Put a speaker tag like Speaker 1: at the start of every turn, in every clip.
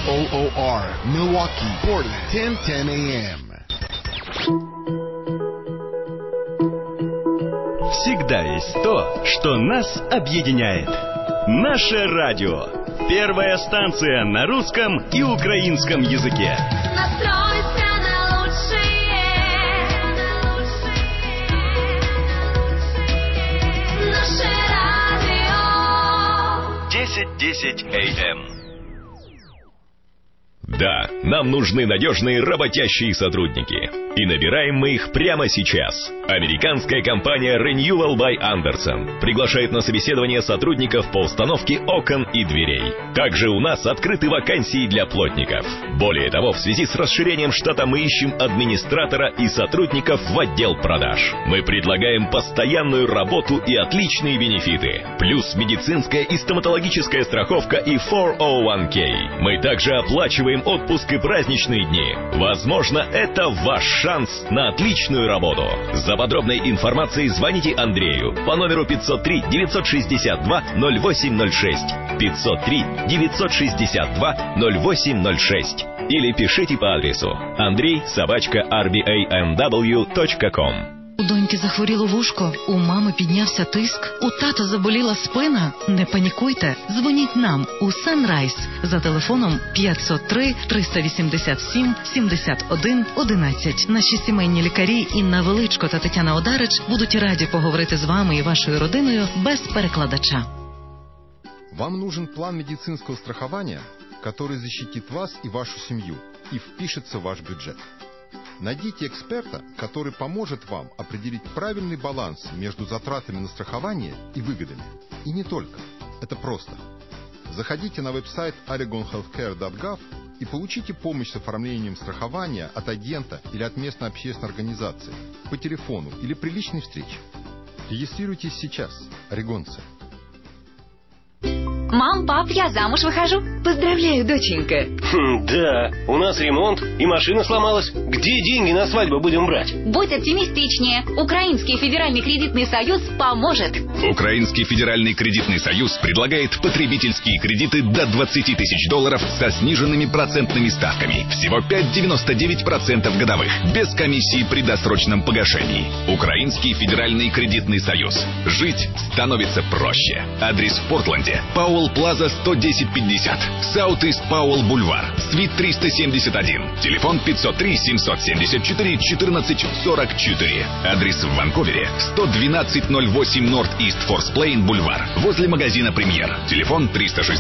Speaker 1: WOOR, Milwaukee, Portland, 1010 AM.
Speaker 2: Всегда есть то, что нас объединяет. Наше радио. Первая станция на русском и украинском языке.
Speaker 3: Настройся на лучшее. Наше радио.
Speaker 2: 1010 AM. Да, нам нужны надежные работящие сотрудники. И набираем мы их прямо сейчас. Американская компания Renewal by Andersen приглашает на собеседование сотрудников по установке окон и дверей. Также у нас открыты вакансии для плотников. Более того, в связи с расширением штата мы ищем администратора и сотрудников в отдел продаж. Мы предлагаем постоянную работу и отличные бенефиты. Плюс медицинская и стоматологическая страховка и 401k. Мы также оплачиваем отпуск и праздничные дни. Возможно, это ваш шанс на отличную работу. За подробной информацией звоните Андрею по номеру 503-962-0806, 503-962-0806 или пишите по адресу andrey@rbanw.com.
Speaker 4: У доньки захворіло вушко, у мами піднявся тиск, у тата заболіла спина. Не панікуйте, дзвоніть нам у Sunrise за телефоном 503-387-71-11. Наші сімейні лікарі Інна Величко та Тетяна Одарич будуть раді поговорити з вами і вашою родиною без перекладача.
Speaker 5: Вам нужен план медицинского страхования, который защитит вас и вашу семью и впишется в ваш бюджет. Найдите эксперта, который поможет вам определить правильный баланс между затратами на страхование и выгодами. И не только. Это просто. Заходите на веб-сайт oregonhealthcare.gov и получите помощь с оформлением страхования от агента или от местной общественной организации по телефону или при личной встрече. Регистрируйтесь сейчас, орегонцы.
Speaker 6: Мам, пап, я замуж выхожу. Поздравляю, доченька.
Speaker 7: Да, у нас ремонт, и машина сломалась. Где деньги на свадьбу будем брать?
Speaker 6: Будь оптимистичнее. Украинский федеральный кредитный союз поможет.
Speaker 8: Украинский федеральный кредитный союз предлагает потребительские кредиты до $20 тысяч со сниженными процентными ставками. Всего 5,99% годовых. Без комиссии при досрочном погашении. Украинский федеральный кредитный союз. Жить становится проще. Адрес в Портленде. Пауэлл Плаза 11050. Саут-Ист Пауэлл Бульвар. Свит 371. Телефон 503-774-1444. Адрес в Ванкувере. 11208 Норт-Ист Форс Плейн Бульвар. Возле магазина Премьер. Телефон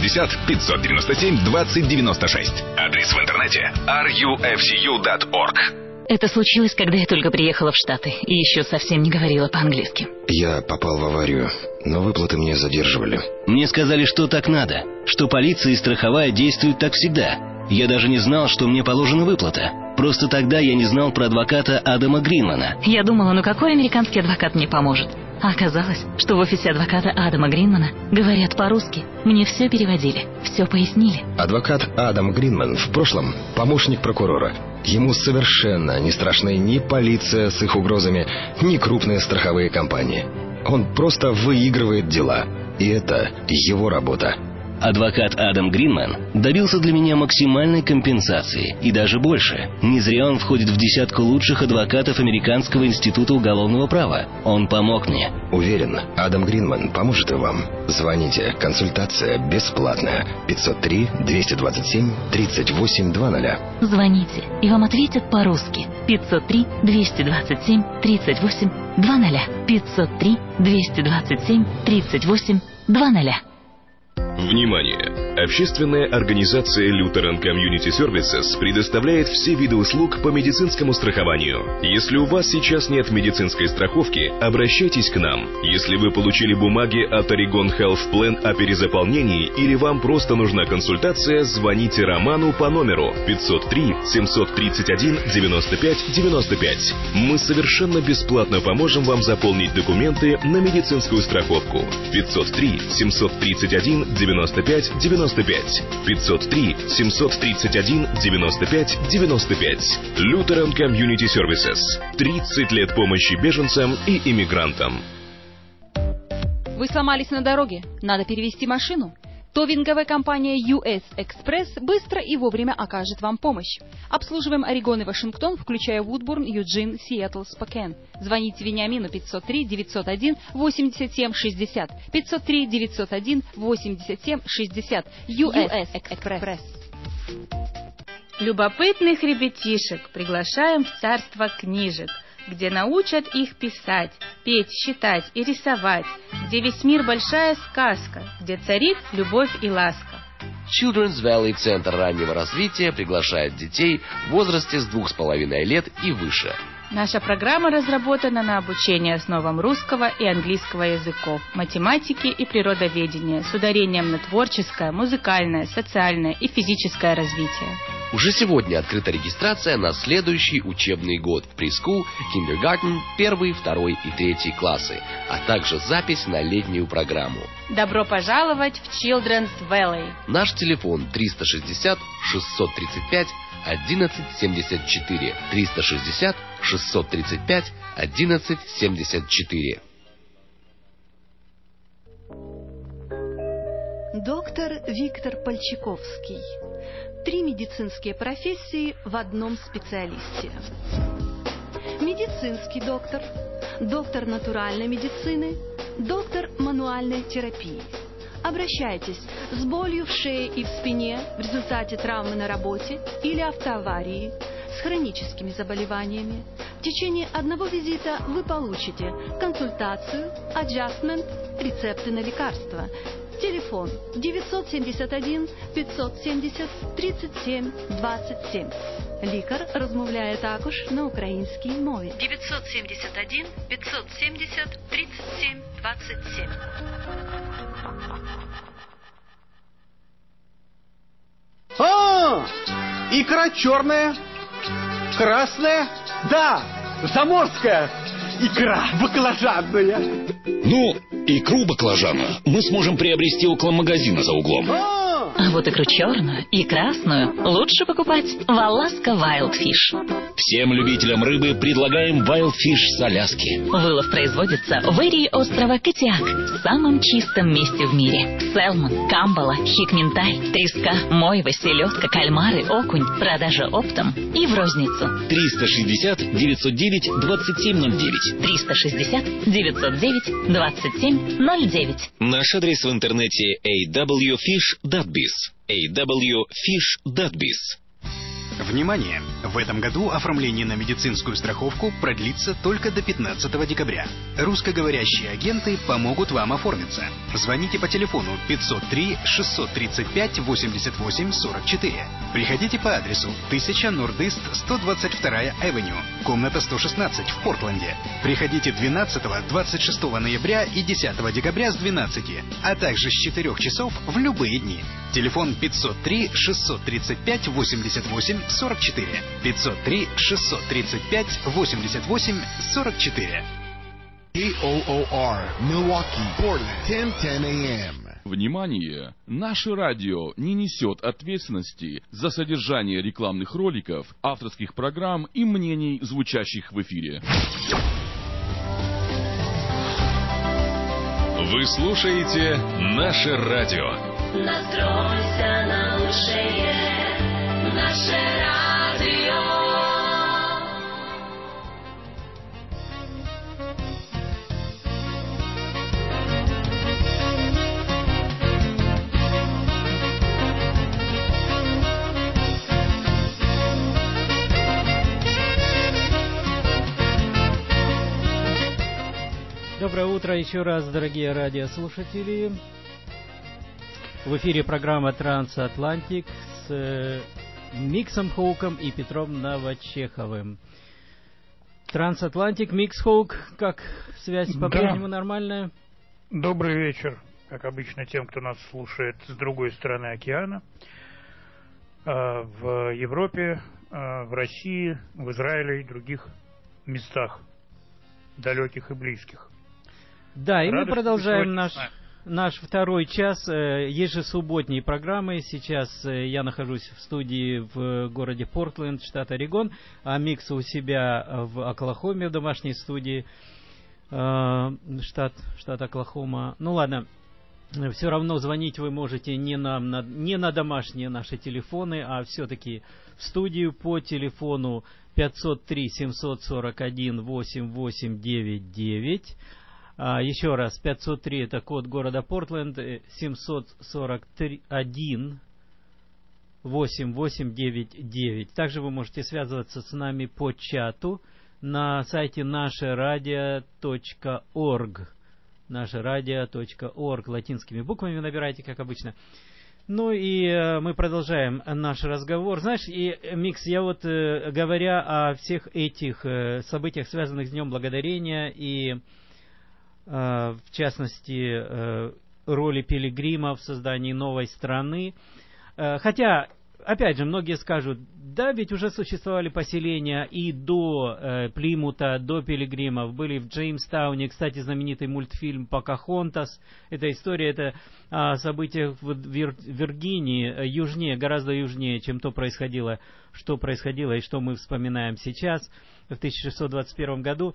Speaker 8: 360-597-2096. Адрес в интернете rufcu.org.
Speaker 9: Это случилось, когда я только приехала в Штаты и еще совсем не говорила по-английски.
Speaker 10: Я попал в аварию, но выплаты мне задерживали.
Speaker 7: Мне сказали, что так надо, что полиция и страховая действуют так всегда. Я даже не знал, что мне положена выплата. Просто тогда я не знал про адвоката Адама Гринмана.
Speaker 9: Я думала, ну какой американский адвокат мне поможет? А оказалось, что в офисе адвоката Адама Гринмана говорят по-русски. Мне все переводили, все пояснили.
Speaker 10: Адвокат Адам Гринман в прошлом помощник прокурора. Ему совершенно не страшны ни полиция с их угрозами, ни крупные страховые компании. Он просто выигрывает дела. И это его работа.
Speaker 7: Адвокат Адам Гринман добился для меня максимальной компенсации и даже больше. Не зря он входит в десятку лучших адвокатов Американского института уголовного права. Он помог мне.
Speaker 10: Уверен, Адам Гринман поможет и вам. Звоните. Консультация бесплатная. 503-227-3820.
Speaker 9: Звоните, и вам ответят по-русски. 503-227-3820. 503-227-3820.
Speaker 11: Внимание! Общественная организация Lutheran Community Services предоставляет все виды услуг по медицинскому страхованию. Если у вас сейчас нет медицинской страховки, обращайтесь к нам. Если вы получили бумаги от Oregon Health Plan о перезаполнении или вам просто нужна консультация, звоните Роману по номеру 503-731-95-95. Мы совершенно бесплатно поможем вам заполнить документы на медицинскую страховку. 503-731-95-95. 503-731-95-95. Lutheran Community Services. 30 лет помощи беженцам и иммигрантам.
Speaker 12: Вы сломались на дороге? Надо перевести машину? Товинговая компания US Express быстро и вовремя окажет вам помощь. Обслуживаем Орегон и Вашингтон, включая Вудбурн, Юджин, Сиэтл, Спокейн. Звоните Вениамину 503-901-87-60. 503-901-87-60. US Express.
Speaker 13: Любопытных ребятишек приглашаем в царство книжек, где научат их писать, петь, считать и рисовать, где весь мир большая сказка, где царит любовь и ласка.
Speaker 14: Children's Valley Центр раннего развития приглашает детей в возрасте с 2,5 лет и выше.
Speaker 13: Наша программа разработана на обучение основам русского и английского языков, математики и природоведения с ударением на творческое, музыкальное, социальное и физическое развитие.
Speaker 14: Уже сегодня открыта регистрация на следующий учебный год в прескул, киндергартен, 1, 2 и 3 классы, а также запись на летнюю программу.
Speaker 13: Добро пожаловать в Children's Valley.
Speaker 14: Наш телефон 360 635 1174. 360 635 1174.
Speaker 15: Доктор Виктор Пальчиковский. 3 медицинские профессии в одном специалисте. Медицинский доктор, доктор натуральной медицины, доктор мануальной терапии. Обращайтесь с болью в шее и в спине в результате травмы на работе или автоаварии, с хроническими заболеваниями. В течение одного визита вы получите консультацию, аджастмент, рецепты на лекарства. Телефон 971 570 37 27. Лікар розмовляє також на українській мові. 971 570 37 27.
Speaker 16: Икра черная, красная, да, заморская икра баклажанная.
Speaker 17: Ну, икру баклажана мы сможем приобрести около магазина за углом.
Speaker 9: А вот икру черную и красную лучше покупать в Alaska Wild Fish.
Speaker 17: Всем любителям рыбы предлагаем Wild Fish с Аляски.
Speaker 9: Вылов производится в Эрии острова Катиак, в самом чистом месте в мире. Селмон, камбала, хикминтай, треска, мойва, селедка, кальмары, окунь. Продажа оптом и в розницу.
Speaker 17: 360 909 2709.
Speaker 9: 360 909 2709.
Speaker 2: Наш адрес в интернете awfish.biz. awfish.biz.
Speaker 18: Внимание! В этом году оформление на медицинскую страховку продлится только до 15 декабря. Русскоговорящие агенты помогут вам оформиться. Звоните по телефону 503-635-88-44. Приходите по адресу 1000 Норд-Ист 122 Авеню, комната 116 в Портленде. Приходите 12, 26 ноября и 10 декабря с 12, а также с 4 часов в любые дни. Телефон 503-635-88-44. 503-635-88-44.
Speaker 1: KOOR, Milwaukee, Portland, 1010 AM.
Speaker 19: Внимание! Наше радио не несет ответственности за содержание рекламных роликов, авторских программ и мнений, звучащих в эфире.
Speaker 2: Вы слушаете наше радио.
Speaker 3: Настройся на лучшее, наше радио.
Speaker 20: Доброе утро еще раз, дорогие радиослушатели. В эфире программа «Трансатлантик» с Миксом Хоуком и Петром Новочеховым. «Трансатлантик», Микс Хоук, как связь по-прежнему нормальная?
Speaker 21: Добрый вечер, как обычно, тем, кто нас слушает с другой стороны океана. В Европе, в России, в Израиле и других местах, далеких и близких.
Speaker 20: Да, и мы продолжаем наш второй час ежесубботней программы. Сейчас я нахожусь в студии в городе Портленд, штат Орегон, а Микс у себя в Оклахоме, в домашней студии, штат Оклахома. Ну ладно, все равно звонить вы можете не на домашние наши телефоны, а все-таки в студию по телефону 503-741-8899. Еще раз, 503 это код города Портленд, 741-8899. Также вы можете связываться с нами по чату на сайте нашерадио.орг. Нашерадио.орг. Латинскими буквами набирайте, как обычно. Ну и мы продолжаем наш разговор. Знаешь, и, Микс, я вот, говоря о всех этих событиях, связанных с Днем Благодарения, и, в частности, роли пилигрима в создании новой страны, хотя, опять же, многие скажут, да, ведь уже существовали поселения и до Плимута, до пилигримов, были в Джеймстауне, кстати, знаменитый мультфильм «Покахонтас». Эта история, это о событиях в Виргинии, южнее, гораздо южнее, чем то происходило, и что мы вспоминаем сейчас, в 1621 году.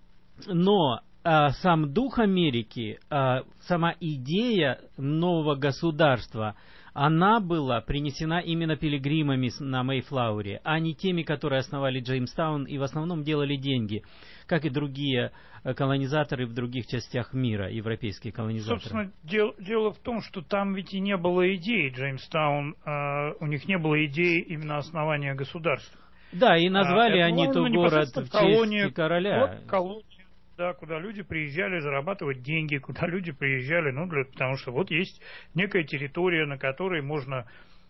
Speaker 20: Но сам дух Америки, сама идея нового государства, она была принесена именно пилигримами на Мейфлауэре, а не теми, которые основали Джеймстаун и в основном делали деньги, как и другие колонизаторы в других частях мира, европейские колонизаторы.
Speaker 21: Собственно, дело в том, что там ведь и не было идей Джеймстаун, у них не было идей именно основания государства.
Speaker 20: Да, и назвали они то город в честь короля.
Speaker 21: Вот да, куда люди приезжали зарабатывать деньги, куда люди приезжали, потому что вот есть некая территория, на которой можно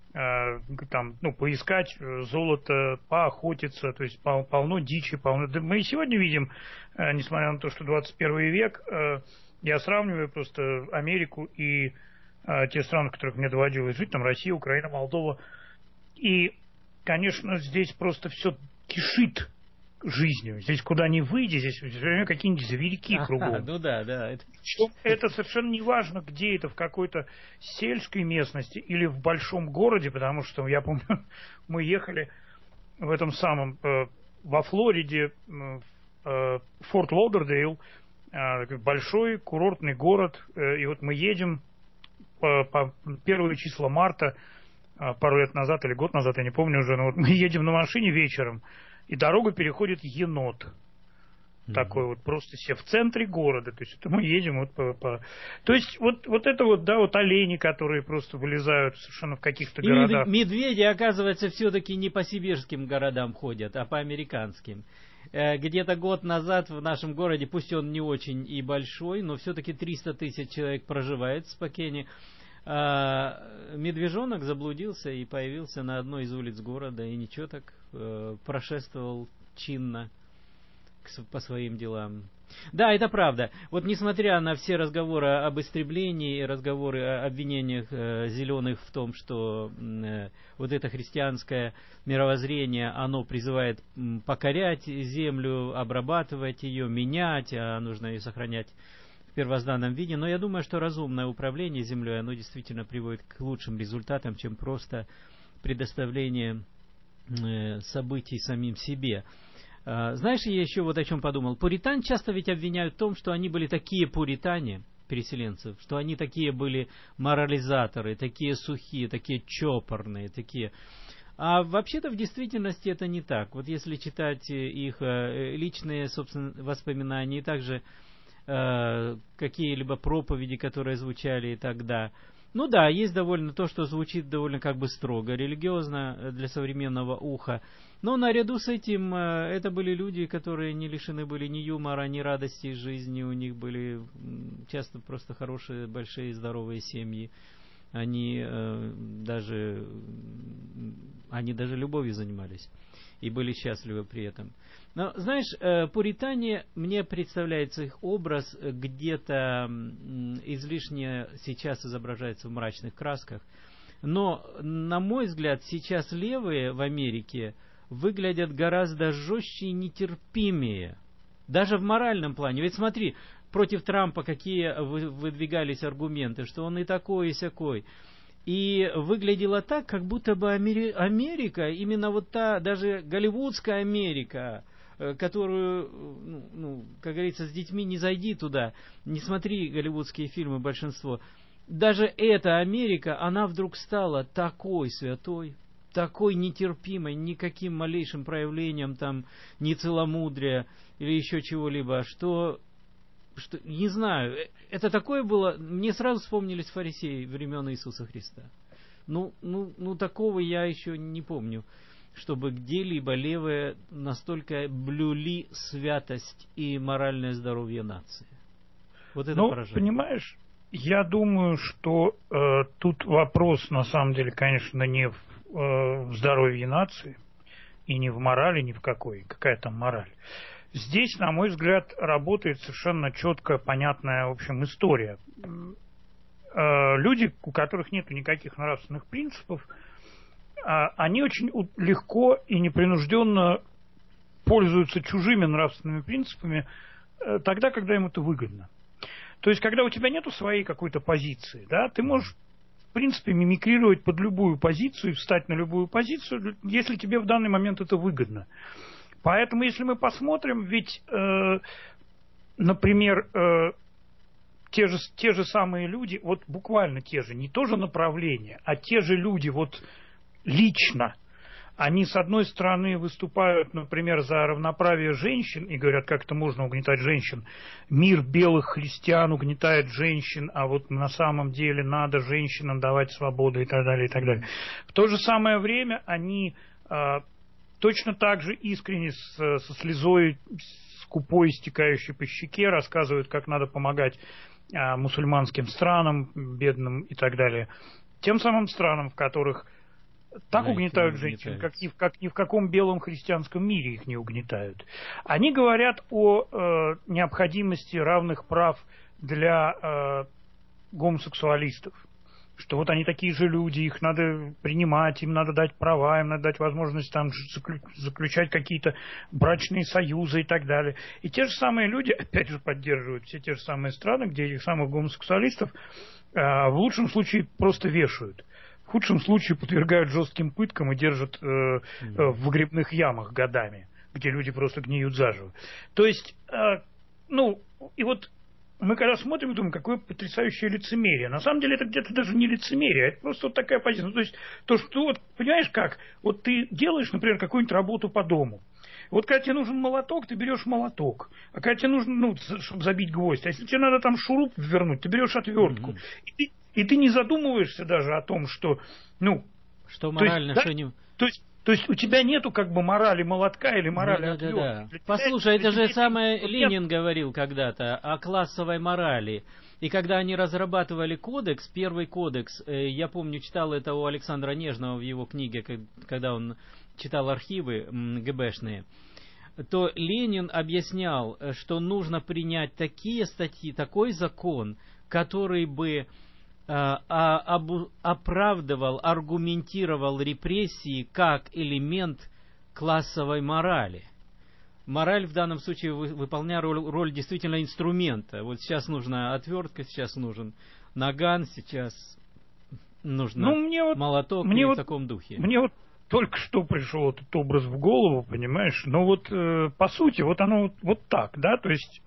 Speaker 21: поискать золото, поохотиться, то есть полно дичи, полно. Да мы и сегодня видим, несмотря на то, что 21 век, я сравниваю просто Америку и те страны, в которых мне доводилось жить, там Россия, Украина, Молдова, и, конечно, здесь просто все кишит жизнью. Здесь куда ни выйди, здесь какие-нибудь зверьки кругом.
Speaker 20: Ну да.
Speaker 21: Это совершенно не важно, где это, в какой-то сельской местности или в большом городе, потому что, я помню, мы ехали в этом самом, во Флориде, Форт Лодердейл, большой курортный город, и вот мы едем по первые числа марта, пару лет назад или год назад, я не помню уже, но вот мы едем на машине вечером, и дорогу переходит енот. Такой вот просто себе в центре города. То есть это мы едем вот по... То есть вот это вот, да, вот олени, которые просто вылезают совершенно в каких-то городах.
Speaker 20: И медведи, оказывается, все-таки не по сибирским городам ходят, а по американским. Где-то год назад в нашем городе, пусть он не очень и большой, но все-таки 300 тысяч человек проживает в Спокене, медвежонок заблудился и появился на одной из улиц города, и ничего так, прошествовал чинно по своим делам. Да, это правда. Вот несмотря на все разговоры об истреблении, разговоры о обвинениях зеленых в том, что вот это христианское мировоззрение, оно призывает покорять землю, обрабатывать ее, менять, а нужно ее сохранять в первозданном виде, но я думаю, что разумное управление землей, оно действительно приводит к лучшим результатам, чем просто предоставление событий самим себе. Знаешь, я еще вот о чем подумал. Пуритан часто ведь обвиняют в том, что они были такие пуритане, переселенцев, что они такие были морализаторы, такие сухие, такие чопорные, такие... А вообще-то в действительности это не так. Вот если читать их личные, собственно, воспоминания и также какие-либо проповеди, которые звучали тогда. Ну да, есть довольно то, что звучит довольно как бы строго, религиозно для современного уха. Но наряду с этим это были люди, которые не лишены были ни юмора, ни радости из жизни. У них были часто просто хорошие, большие, здоровые семьи. Они даже любовью занимались и были счастливы при этом. Но, знаешь, пуритане, мне представляется их образ где-то излишне сейчас изображается в мрачных красках. Но, на мой взгляд, сейчас левые в Америке выглядят гораздо жестче и нетерпимее. Даже в моральном плане. Ведь смотри, против Трампа какие выдвигались аргументы, что он и такой, и сякой. И выглядело так, как будто бы Америка, именно вот та, даже голливудская Америка, которую, как говорится, с детьми не зайди туда, не смотри голливудские фильмы, большинство. даже эта Америка, она вдруг стала такой святой, такой нетерпимой, никаким малейшим проявлением там ни целомудрия или еще чего-либо, что не знаю, это такое было, мне сразу вспомнились фарисеи времен Иисуса Христа. Ну, такого я еще не помню, чтобы где-либо левые настолько блюли святость и моральное здоровье нации. Вот это поражает.
Speaker 21: Понимаешь, я думаю, что тут вопрос, на самом деле, конечно, не в здоровье нации, и не в морали, ни в какой. Какая там мораль? Здесь, на мой взгляд, работает совершенно четкая, понятная, в общем, история. Люди, у которых нет никаких нравственных принципов, они очень легко и непринужденно пользуются чужими нравственными принципами тогда, когда им это выгодно. То есть, когда у тебя нету своей какой-то позиции, да, ты можешь, в принципе, мимикрировать под любую позицию и встать на любую позицию, если тебе в данный момент это выгодно. Поэтому, если мы посмотрим, ведь, например, те же самые люди, вот буквально те же, не то же направление, а те же люди вот лично, они, с одной стороны, выступают, например, за равноправие женщин и говорят, как это можно угнетать женщин. Мир белых христиан угнетает женщин, а вот на самом деле надо женщинам давать свободу и так далее, и так далее. В то же самое время они точно так же искренне со слезой скупой, стекающей по щеке, рассказывают, как надо помогать мусульманским странам, бедным и так далее. Тем самым странам, в которых так угнетают женщин, как ни в каком белом христианском мире их не угнетают. Они говорят о необходимости равных прав для гомосексуалистов. Что вот они такие же люди, их надо принимать, им надо дать права, им надо дать возможность там заключать какие-то брачные союзы и так далее. И те же самые люди, опять же, поддерживают все те же самые страны, где этих самых гомосексуалистов в лучшем случае просто вешают. В худшем случае подвергают жестким пыткам и держат в выгребных ямах годами, где люди просто гниют заживо. То есть, и вот мы когда смотрим, думаем, какое потрясающее лицемерие. На самом деле это где-то даже не лицемерие, это просто вот такая позиция. То есть, то, что вот, понимаешь как, вот ты делаешь, например, какую-нибудь работу по дому. Вот когда тебе нужен молоток, ты берешь молоток. А когда тебе нужно, чтобы забить гвоздь, а если тебе надо там шуруп вернуть, ты берешь отвертку. И ты не задумываешься даже о том, что,
Speaker 20: что морально,
Speaker 21: есть,
Speaker 20: что не...
Speaker 21: То есть у тебя нету как бы морали молотка или морали отвертки.
Speaker 20: Да. Послушай, это же самое Ленин говорил когда-то о классовой морали. И когда они разрабатывали кодекс, первый кодекс, я помню, читал это у Александра Нежного в его книге, когда он читал архивы ГБшные, то Ленин объяснял, что нужно принять такие статьи, такой закон, который бы оправдывал, аргументировал репрессии как элемент классовой морали. Мораль в данном случае выполняет роль действительно инструмента. Вот сейчас нужна отвертка, сейчас нужен наган, сейчас нужно молоток и в таком духе.
Speaker 21: Мне вот только что пришел этот образ в голову, понимаешь? Но вот по сути вот оно вот так, да, то есть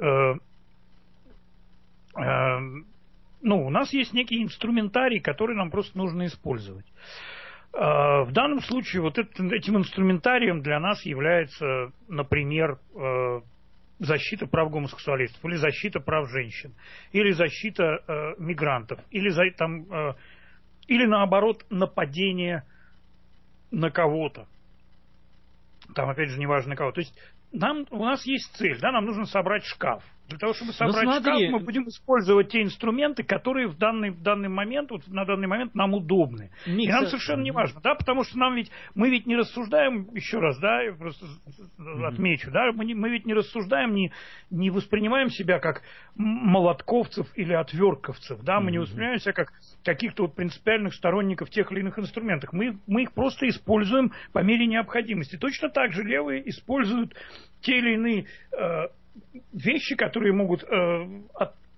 Speaker 21: у нас есть некий инструментарий, который нам просто нужно использовать. В данном случае вот этим инструментарием для нас является, например, защита прав гомосексуалистов, или защита прав женщин, или защита мигрантов, или наоборот нападение на кого-то. Там, опять же, неважно на кого. То есть у нас есть цель, да, нам нужно собрать шкаф. Для того, чтобы собрать шкаф, мы будем использовать те инструменты, которые в данный момент нам удобны. И нам совершенно не важно, да, потому что мы ведь не рассуждаем, еще раз, да, я просто отмечу, да, мы ведь не рассуждаем, не воспринимаем себя как молотковцев или отвертковцев, да, мы не воспринимаем себя как каких-то вот принципиальных сторонников тех или иных инструментов. Мы их просто используем по мере необходимости. Точно так же левые используют те или иные вещи, которые могут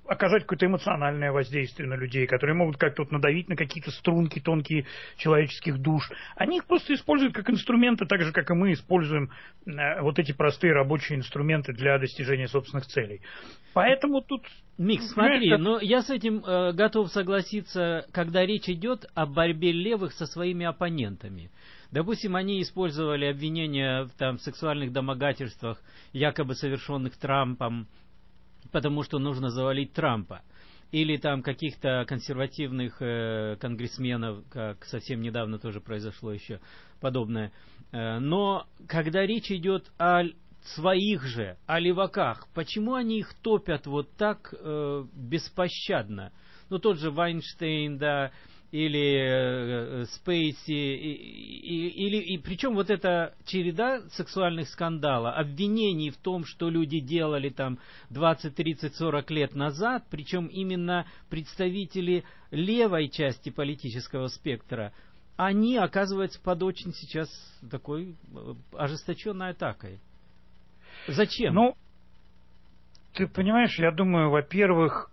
Speaker 21: оказать какое-то эмоциональное воздействие на людей, которые могут как-то вот надавить на какие-то струнки тонкие человеческих душ. Они их просто используют как инструменты, так же, как и мы используем вот эти простые рабочие инструменты для достижения собственных целей. Поэтому тут...
Speaker 20: Микс, смотри, но я с этим готов согласиться, когда речь идет о борьбе левых со своими оппонентами. Допустим, они использовали обвинения в сексуальных домогательствах, якобы совершенных Трампом, потому что нужно завалить Трампа. Или там каких-то консервативных конгрессменов, как совсем недавно тоже произошло еще подобное. Но когда речь идет о своих же, о леваках, почему они их топят вот так беспощадно? Ну, тот же Вайнштейн, да, или Спейси, и причем вот эта череда сексуальных скандалов, обвинений в том, что люди делали там 20, 30, 40 лет назад, причем именно представители левой части политического спектра, они оказываются под очень сейчас такой ожесточенной атакой. Зачем?
Speaker 21: Ну, ты понимаешь, я думаю, во-первых,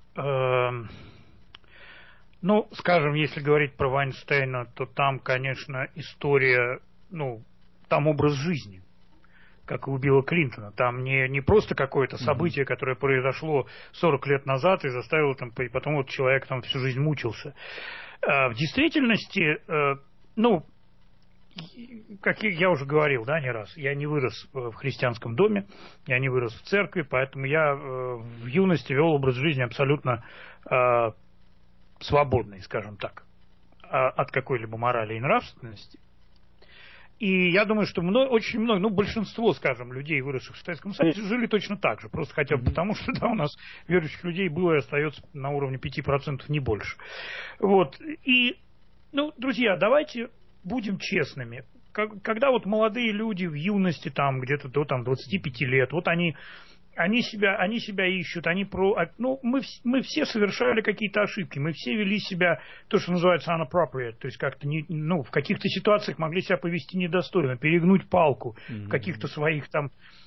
Speaker 21: ну, скажем, если говорить про Вайнштейна, то там, конечно, история, ну, там образ жизни, как и у Билла Клинтона. Там не просто какое-то событие, которое произошло 40 лет назад и заставило там, и потом вот человек там всю жизнь мучился. В действительности, ну, как я уже говорил, да, не раз, я не вырос в христианском доме, я не вырос в церкви, поэтому я в юности вел образ жизни абсолютно свободный, скажем так, от какой-либо морали и нравственности. И я думаю, что очень много, ну, большинство, скажем, людей, выросших в Советском Союзе, жили точно так же. Просто хотя бы потому, что да, у нас верующих людей было и остается на уровне 5%, не больше. Вот. И, ну, друзья, давайте будем честными. Когда вот молодые люди в юности, там, где-то до там, 25 лет, вот они себя ищут, ну, мы все совершали какие-то ошибки, мы все вели себя, то, что называется unappropriate, то есть как-то, ну, в каких-то ситуациях могли себя повести недостойно, перегнуть палку в каких-то своих там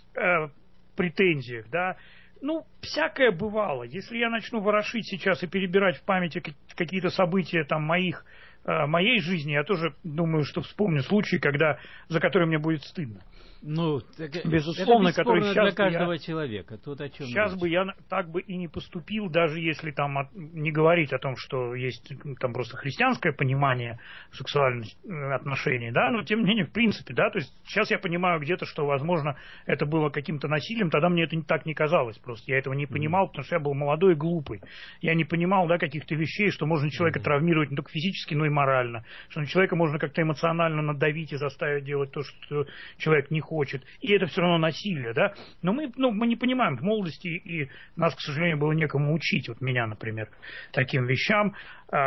Speaker 21: претензиях, да. Ну, всякое бывало. Если я начну ворошить сейчас и перебирать в памяти какие-то события там моей жизни, я тоже думаю, что вспомню случаи, за которые мне будет стыдно.
Speaker 20: Ну,
Speaker 21: безусловно,
Speaker 20: это
Speaker 21: который
Speaker 20: сейчас для каждого человека. Тут о чем
Speaker 21: сейчас бы я так бы и не поступил, даже если там не говорить о том, что есть там просто христианское понимание сексуальных отношений, да, но тем не менее, в принципе, да, то есть сейчас я понимаю где-то, что, возможно, это было каким-то насилием, тогда мне это так не казалось просто, я этого не понимал, потому что я был молодой и глупый, я не понимал, да, каких-то вещей, что можно человека травмировать не только физически, но и морально, что на человека можно как-то эмоционально надавить и заставить делать то, что человек не хочет, и это все равно насилие, да, но мы не понимаем в молодости, и нас, к сожалению, было некому учить, вот меня, например, таким вещам,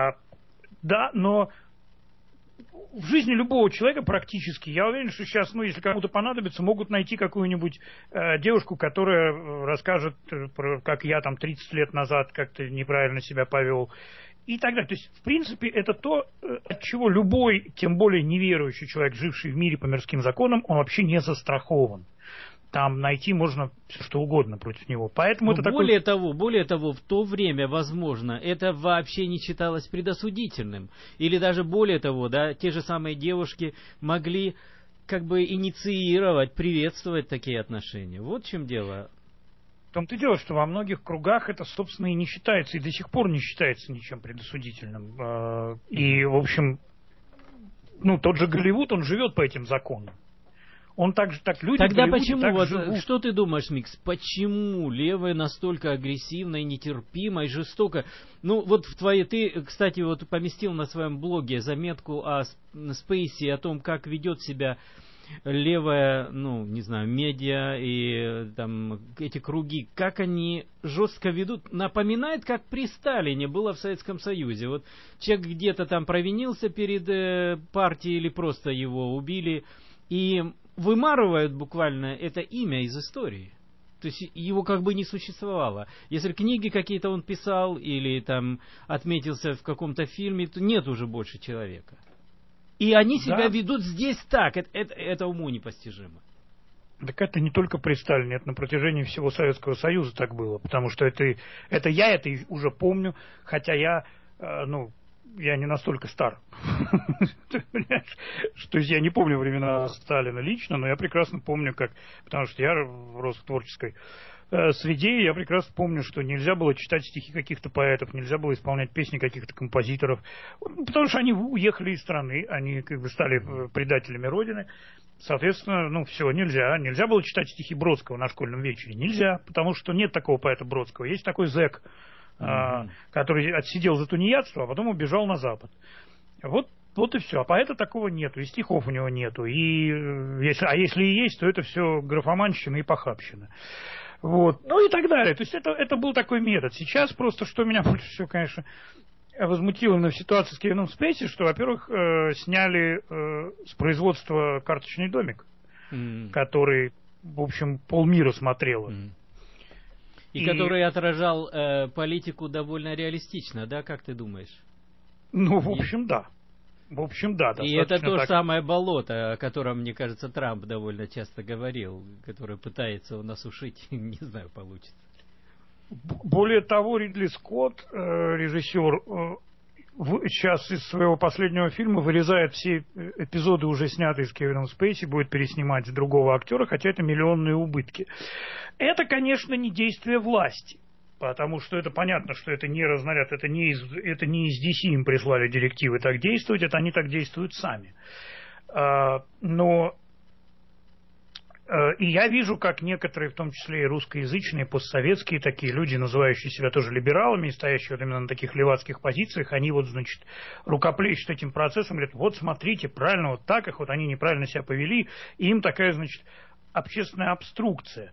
Speaker 21: да, но в жизни любого человека практически, я уверен, что сейчас, ну, если кому-то понадобится, могут найти какую-нибудь девушку, которая расскажет, как я там 30 лет назад как-то неправильно себя повел, и так далее. То есть, в принципе, это то, от чего любой, тем более неверующий человек, живший в мире по мирским законам, он вообще не застрахован. Там найти можно все что угодно против него. Поэтому это
Speaker 20: более того, в то время, возможно, это вообще не считалось предосудительным. Или даже более того, да, те же самые девушки могли как бы инициировать, приветствовать такие отношения. Вот в чем дело.
Speaker 21: В том-то и дело, что во многих кругах это, собственно, и не считается, и до сих пор не считается ничем предосудительным. И, в общем, ну, тот же Голливуд, он живет по этим законам. Он так люди
Speaker 20: Тогда
Speaker 21: в Голливуде
Speaker 20: почему,
Speaker 21: так
Speaker 20: вот,
Speaker 21: живут.
Speaker 20: что ты думаешь, Микс, почему левые настолько агрессивно и нетерпимо и жестоко? Ну, вот ты, кстати, вот поместил на своем блоге заметку о Спейси, о том, как ведет себя левая, ну, не знаю, медиа и там эти круги, как они жестко ведут, напоминает, как при Сталине было в Советском Союзе. Вот человек где-то там провинился перед партией или просто его убили, и вымарывают буквально это имя из истории. То есть его как бы не существовало. Если книги какие-то он писал или там отметился в каком-то фильме, то нет уже больше человека. И они себя ведут здесь так. Это уму непостижимо.
Speaker 21: Так это не только при Сталине, это на протяжении всего Советского Союза так было, потому что это я уже помню, хотя я не настолько стар, что я не помню времена Сталина лично, но я прекрасно помню, потому что я рос в творческой среде, я прекрасно помню, что нельзя было читать стихи каких-то поэтов, нельзя было исполнять песни каких-то композиторов, потому что они уехали из страны, они стали предателями Родины. Соответственно, все, нельзя было читать стихи Бродского на школьном вечере, нельзя, потому что нет такого поэта Бродского, есть такой зэк, который отсидел за тунеядство, а потом убежал на Запад. Вот и все. А поэта такого нету, и стихов у него нету. Если и есть, то это все графоманщина и похабщина. Вот. И так далее. То есть это был такой метод. Сейчас просто, что меня больше всего, конечно, возмутило в ситуации с Кевином Спейси, что, во-первых, сняли с производства «Карточный домик», который, в общем, полмира смотрело.
Speaker 20: И который отражал политику довольно реалистично, да, как ты думаешь?
Speaker 21: В общем, да.
Speaker 20: И это то самое болото, о котором, мне кажется, Трамп довольно часто говорил, которое пытается он осушить, не знаю, получится.
Speaker 21: Более того, Ридли Скотт, режиссер, сейчас из своего последнего фильма вырезает все эпизоды, уже снятые с Кевином Спейси, будет переснимать другого актера, хотя это миллионные убытки. Это, конечно, не действие власти, потому что это понятно, что это не разнаряд, это не из DC им прислали директивы так действовать, это они так действуют сами. И я вижу, как некоторые, в том числе и русскоязычные, постсоветские такие люди, называющие себя тоже либералами и стоящие вот именно на таких левацких позициях, они рукоплещут этим процессом, говорят, вот смотрите, правильно, вот так их, вот они неправильно себя повели, и им такая, общественная обструкция.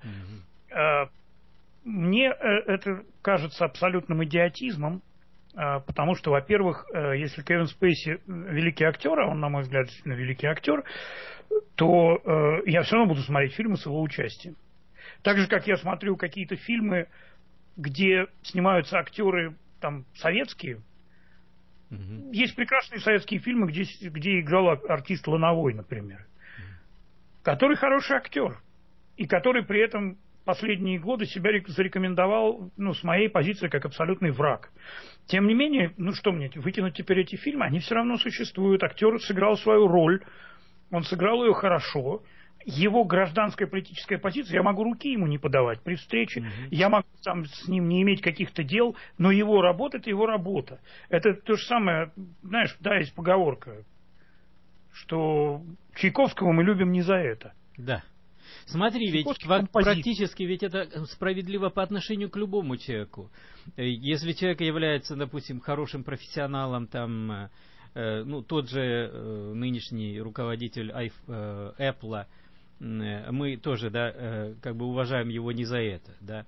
Speaker 21: Мне это кажется абсолютным идиотизмом, потому что, во-первых, если Кевин Спейси великий актер, а он, на мой взгляд, действительно великий актер, то я все равно буду смотреть фильмы с его участием. Так же, как я смотрю какие-то фильмы, где снимаются актеры там советские. Есть прекрасные советские фильмы, где играл артист Лановой, например, который хороший актер, и который при этом последние годы себя зарекомендовал, с моей позиции, как абсолютный враг. Тем не менее, что мне, выкинуть теперь эти фильмы? Они все равно существуют. Актер сыграл свою роль, он сыграл ее хорошо. Его гражданская политическая позиция, я могу руки ему не подавать при встрече, я могу сам с ним не иметь каких-то дел, но его работа – это его работа. Это то же самое, знаешь, да, есть поговорка, что Чайковского мы любим не за это.
Speaker 20: Да. Смотри, ведь практически ведь это справедливо по отношению к любому человеку. Если человек является, допустим, хорошим профессионалом, там, тот же нынешний руководитель Apple, мы тоже, да, уважаем его не за это, да.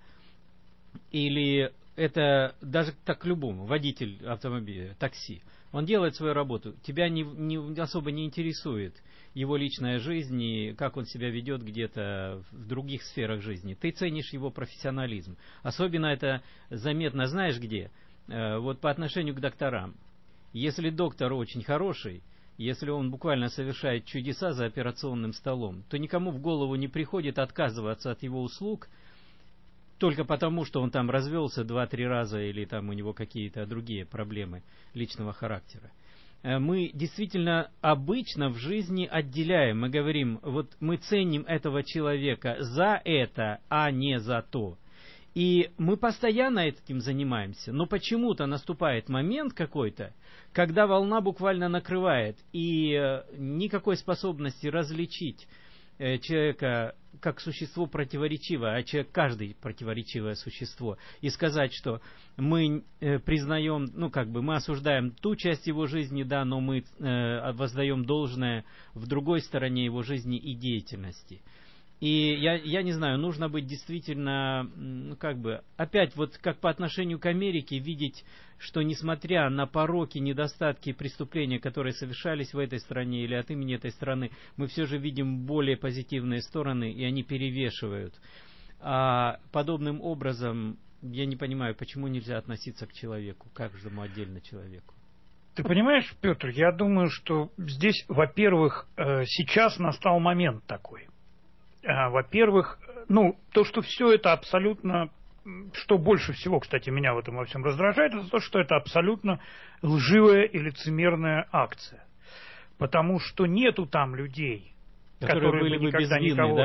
Speaker 20: Или это даже так к любому, водитель автомобиля, такси. Он делает свою работу, тебя особо не интересует его личная жизнь и как он себя ведет где-то в других сферах жизни. Ты ценишь его профессионализм. Особенно это заметно, знаешь где? Вот по отношению к докторам. Если доктор очень хороший, если он буквально совершает чудеса за операционным столом, то никому в голову не приходит отказываться от его услуг только потому, что он там развелся 2-3 раза или там у него какие-то другие проблемы личного характера. Мы действительно обычно в жизни отделяем, мы говорим, вот мы ценим этого человека за это, а не за то. И мы постоянно этим занимаемся, но почему-то наступает момент какой-то, когда волна буквально накрывает, и никакой способности различить человека как существо противоречивое, а человек каждый противоречивое существо, и сказать, что мы признаем, мы осуждаем ту часть его жизни, да, но мы воздаем должное в другой стороне его жизни и деятельности. И я не знаю, нужно быть действительно, опять вот как по отношению к Америке, видеть, что несмотря на пороки, недостатки, преступления, которые совершались в этой стране или от имени этой страны, мы все же видим более позитивные стороны, и они перевешивают. А подобным образом, я не понимаю, почему нельзя относиться к человеку, к каждому отдельно человеку.
Speaker 21: Ты понимаешь, Петр, я думаю, что здесь, во-первых, сейчас настал момент такой. Во-первых, то, что все это абсолютно... Что больше всего, кстати, меня в этом во всем раздражает, это то, что это абсолютно лживая и лицемерная акция. Потому что нету там людей, которые бы никогда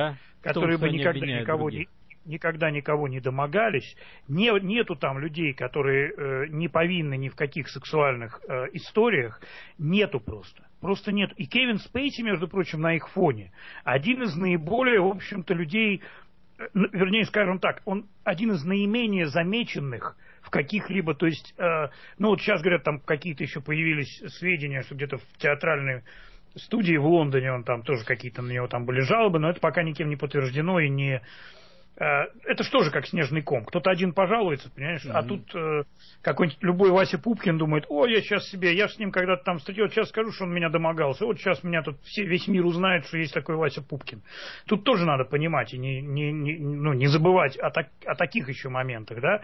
Speaker 21: никого не домогались. Нету там людей, которые не повинны ни в каких сексуальных историях. Нету просто. Просто нет. И Кевин Спейси, между прочим, на их фоне один из наиболее, в общем-то, людей... Вернее, скажем так, он один из наименее замеченных в каких-либо, то есть, вот сейчас, говорят, там какие-то еще появились сведения, что где-то в театральной студии в Лондоне он там тоже какие-то на него там были жалобы, но это пока никем не подтверждено и не... Это что же как снежный ком? Кто-то один пожалуется, понимаешь? А тут какой-нибудь любой Вася Пупкин думает, я с ним когда-то там встретился, сейчас скажу, что он меня домогался. Вот сейчас меня тут весь мир узнает, что есть такой Вася Пупкин. Тут тоже надо понимать и не забывать о таких еще моментах, да?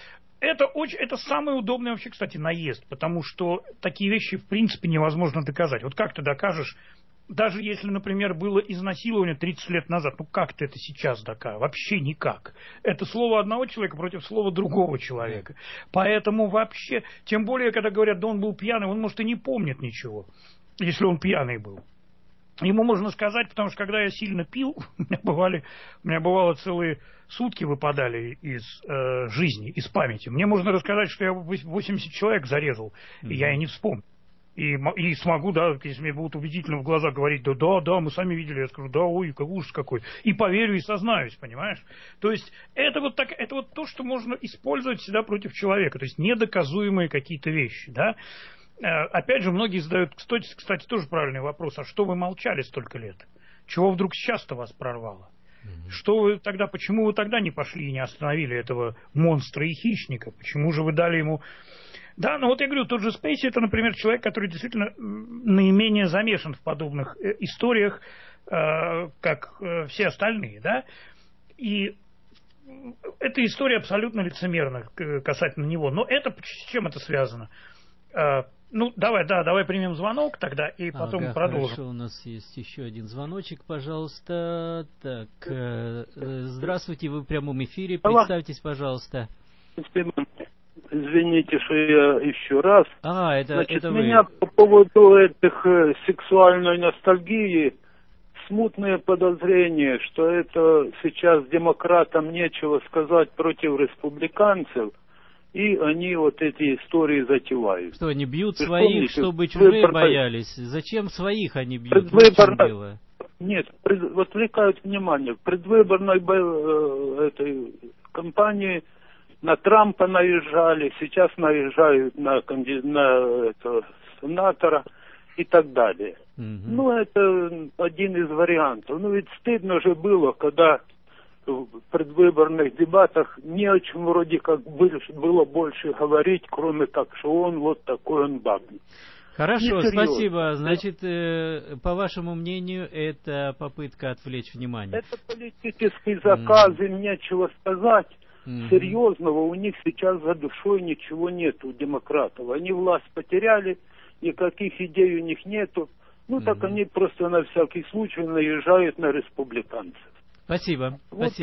Speaker 21: Это самый удобный вообще, кстати, наезд, потому что такие вещи в принципе невозможно доказать. Вот как ты докажешь? Даже если, например, было изнасилование 30 лет назад, как ты это сейчас докажешь? Вообще никак. Это слово одного человека против слова другого человека. Поэтому вообще, тем более, когда говорят, да он был пьяный, он, может, и не помнит ничего, если он пьяный был. Ему можно сказать, потому что когда я сильно пил, у меня бывало целые сутки выпадали из жизни, из памяти. Мне можно рассказать, что я 80 человек зарезал, и я и не вспомню. И смогу, да, если мне будут убедительно в глаза говорить, да, мы сами видели, я скажу, да, ой, ужас какой. И поверю, и сознаюсь, понимаешь? То есть это вот то, что можно использовать всегда против человека, то есть недоказуемые какие-то вещи, да. Опять же, многие задают, кстати, тоже правильный вопрос, а что вы молчали столько лет? Чего вдруг сейчас-то вас прорвало? Что вы тогда, почему вы тогда не пошли и не остановили этого монстра и хищника? Почему же вы дали ему... Да, вот я говорю, тот же Спейси, это, например, человек, который действительно наименее замешан в подобных историях, как все остальные, да, и эта история абсолютно лицемерна касательно него, но с чем это связано? Давай примем звонок тогда и потом продолжим.
Speaker 20: Хорошо, у нас есть еще один звоночек, пожалуйста. Так, здравствуйте, вы в прямом эфире, представьтесь, пожалуйста.
Speaker 4: Извините, что я еще раз.
Speaker 20: Это
Speaker 4: меня по поводу этих сексуальной ностальгии смутные подозрения, что это сейчас демократам нечего сказать против республиканцев, и они вот эти истории затевают.
Speaker 20: Что, они бьют своих, чтобы чужие боялись? Зачем своих они бьют? В чем дело?
Speaker 4: Нет, отвлекают внимание. В предвыборной этой кампании на Трампа наезжали, сейчас наезжают на сенатора и так далее. Это один из вариантов. Ведь стыдно же было, когда в предвыборных дебатах не о чем вроде как было больше говорить, кроме как, что он вот такой, он бабник.
Speaker 20: Хорошо, спасибо. Значит, по вашему мнению, это попытка отвлечь внимание.
Speaker 4: Это политические заказы, нечего сказать. Серьезного у них сейчас за душой ничего нет у демократов. Они власть потеряли, никаких идей у них нету. Так они просто на всякий случай наезжают на республиканцев.
Speaker 20: Спасибо.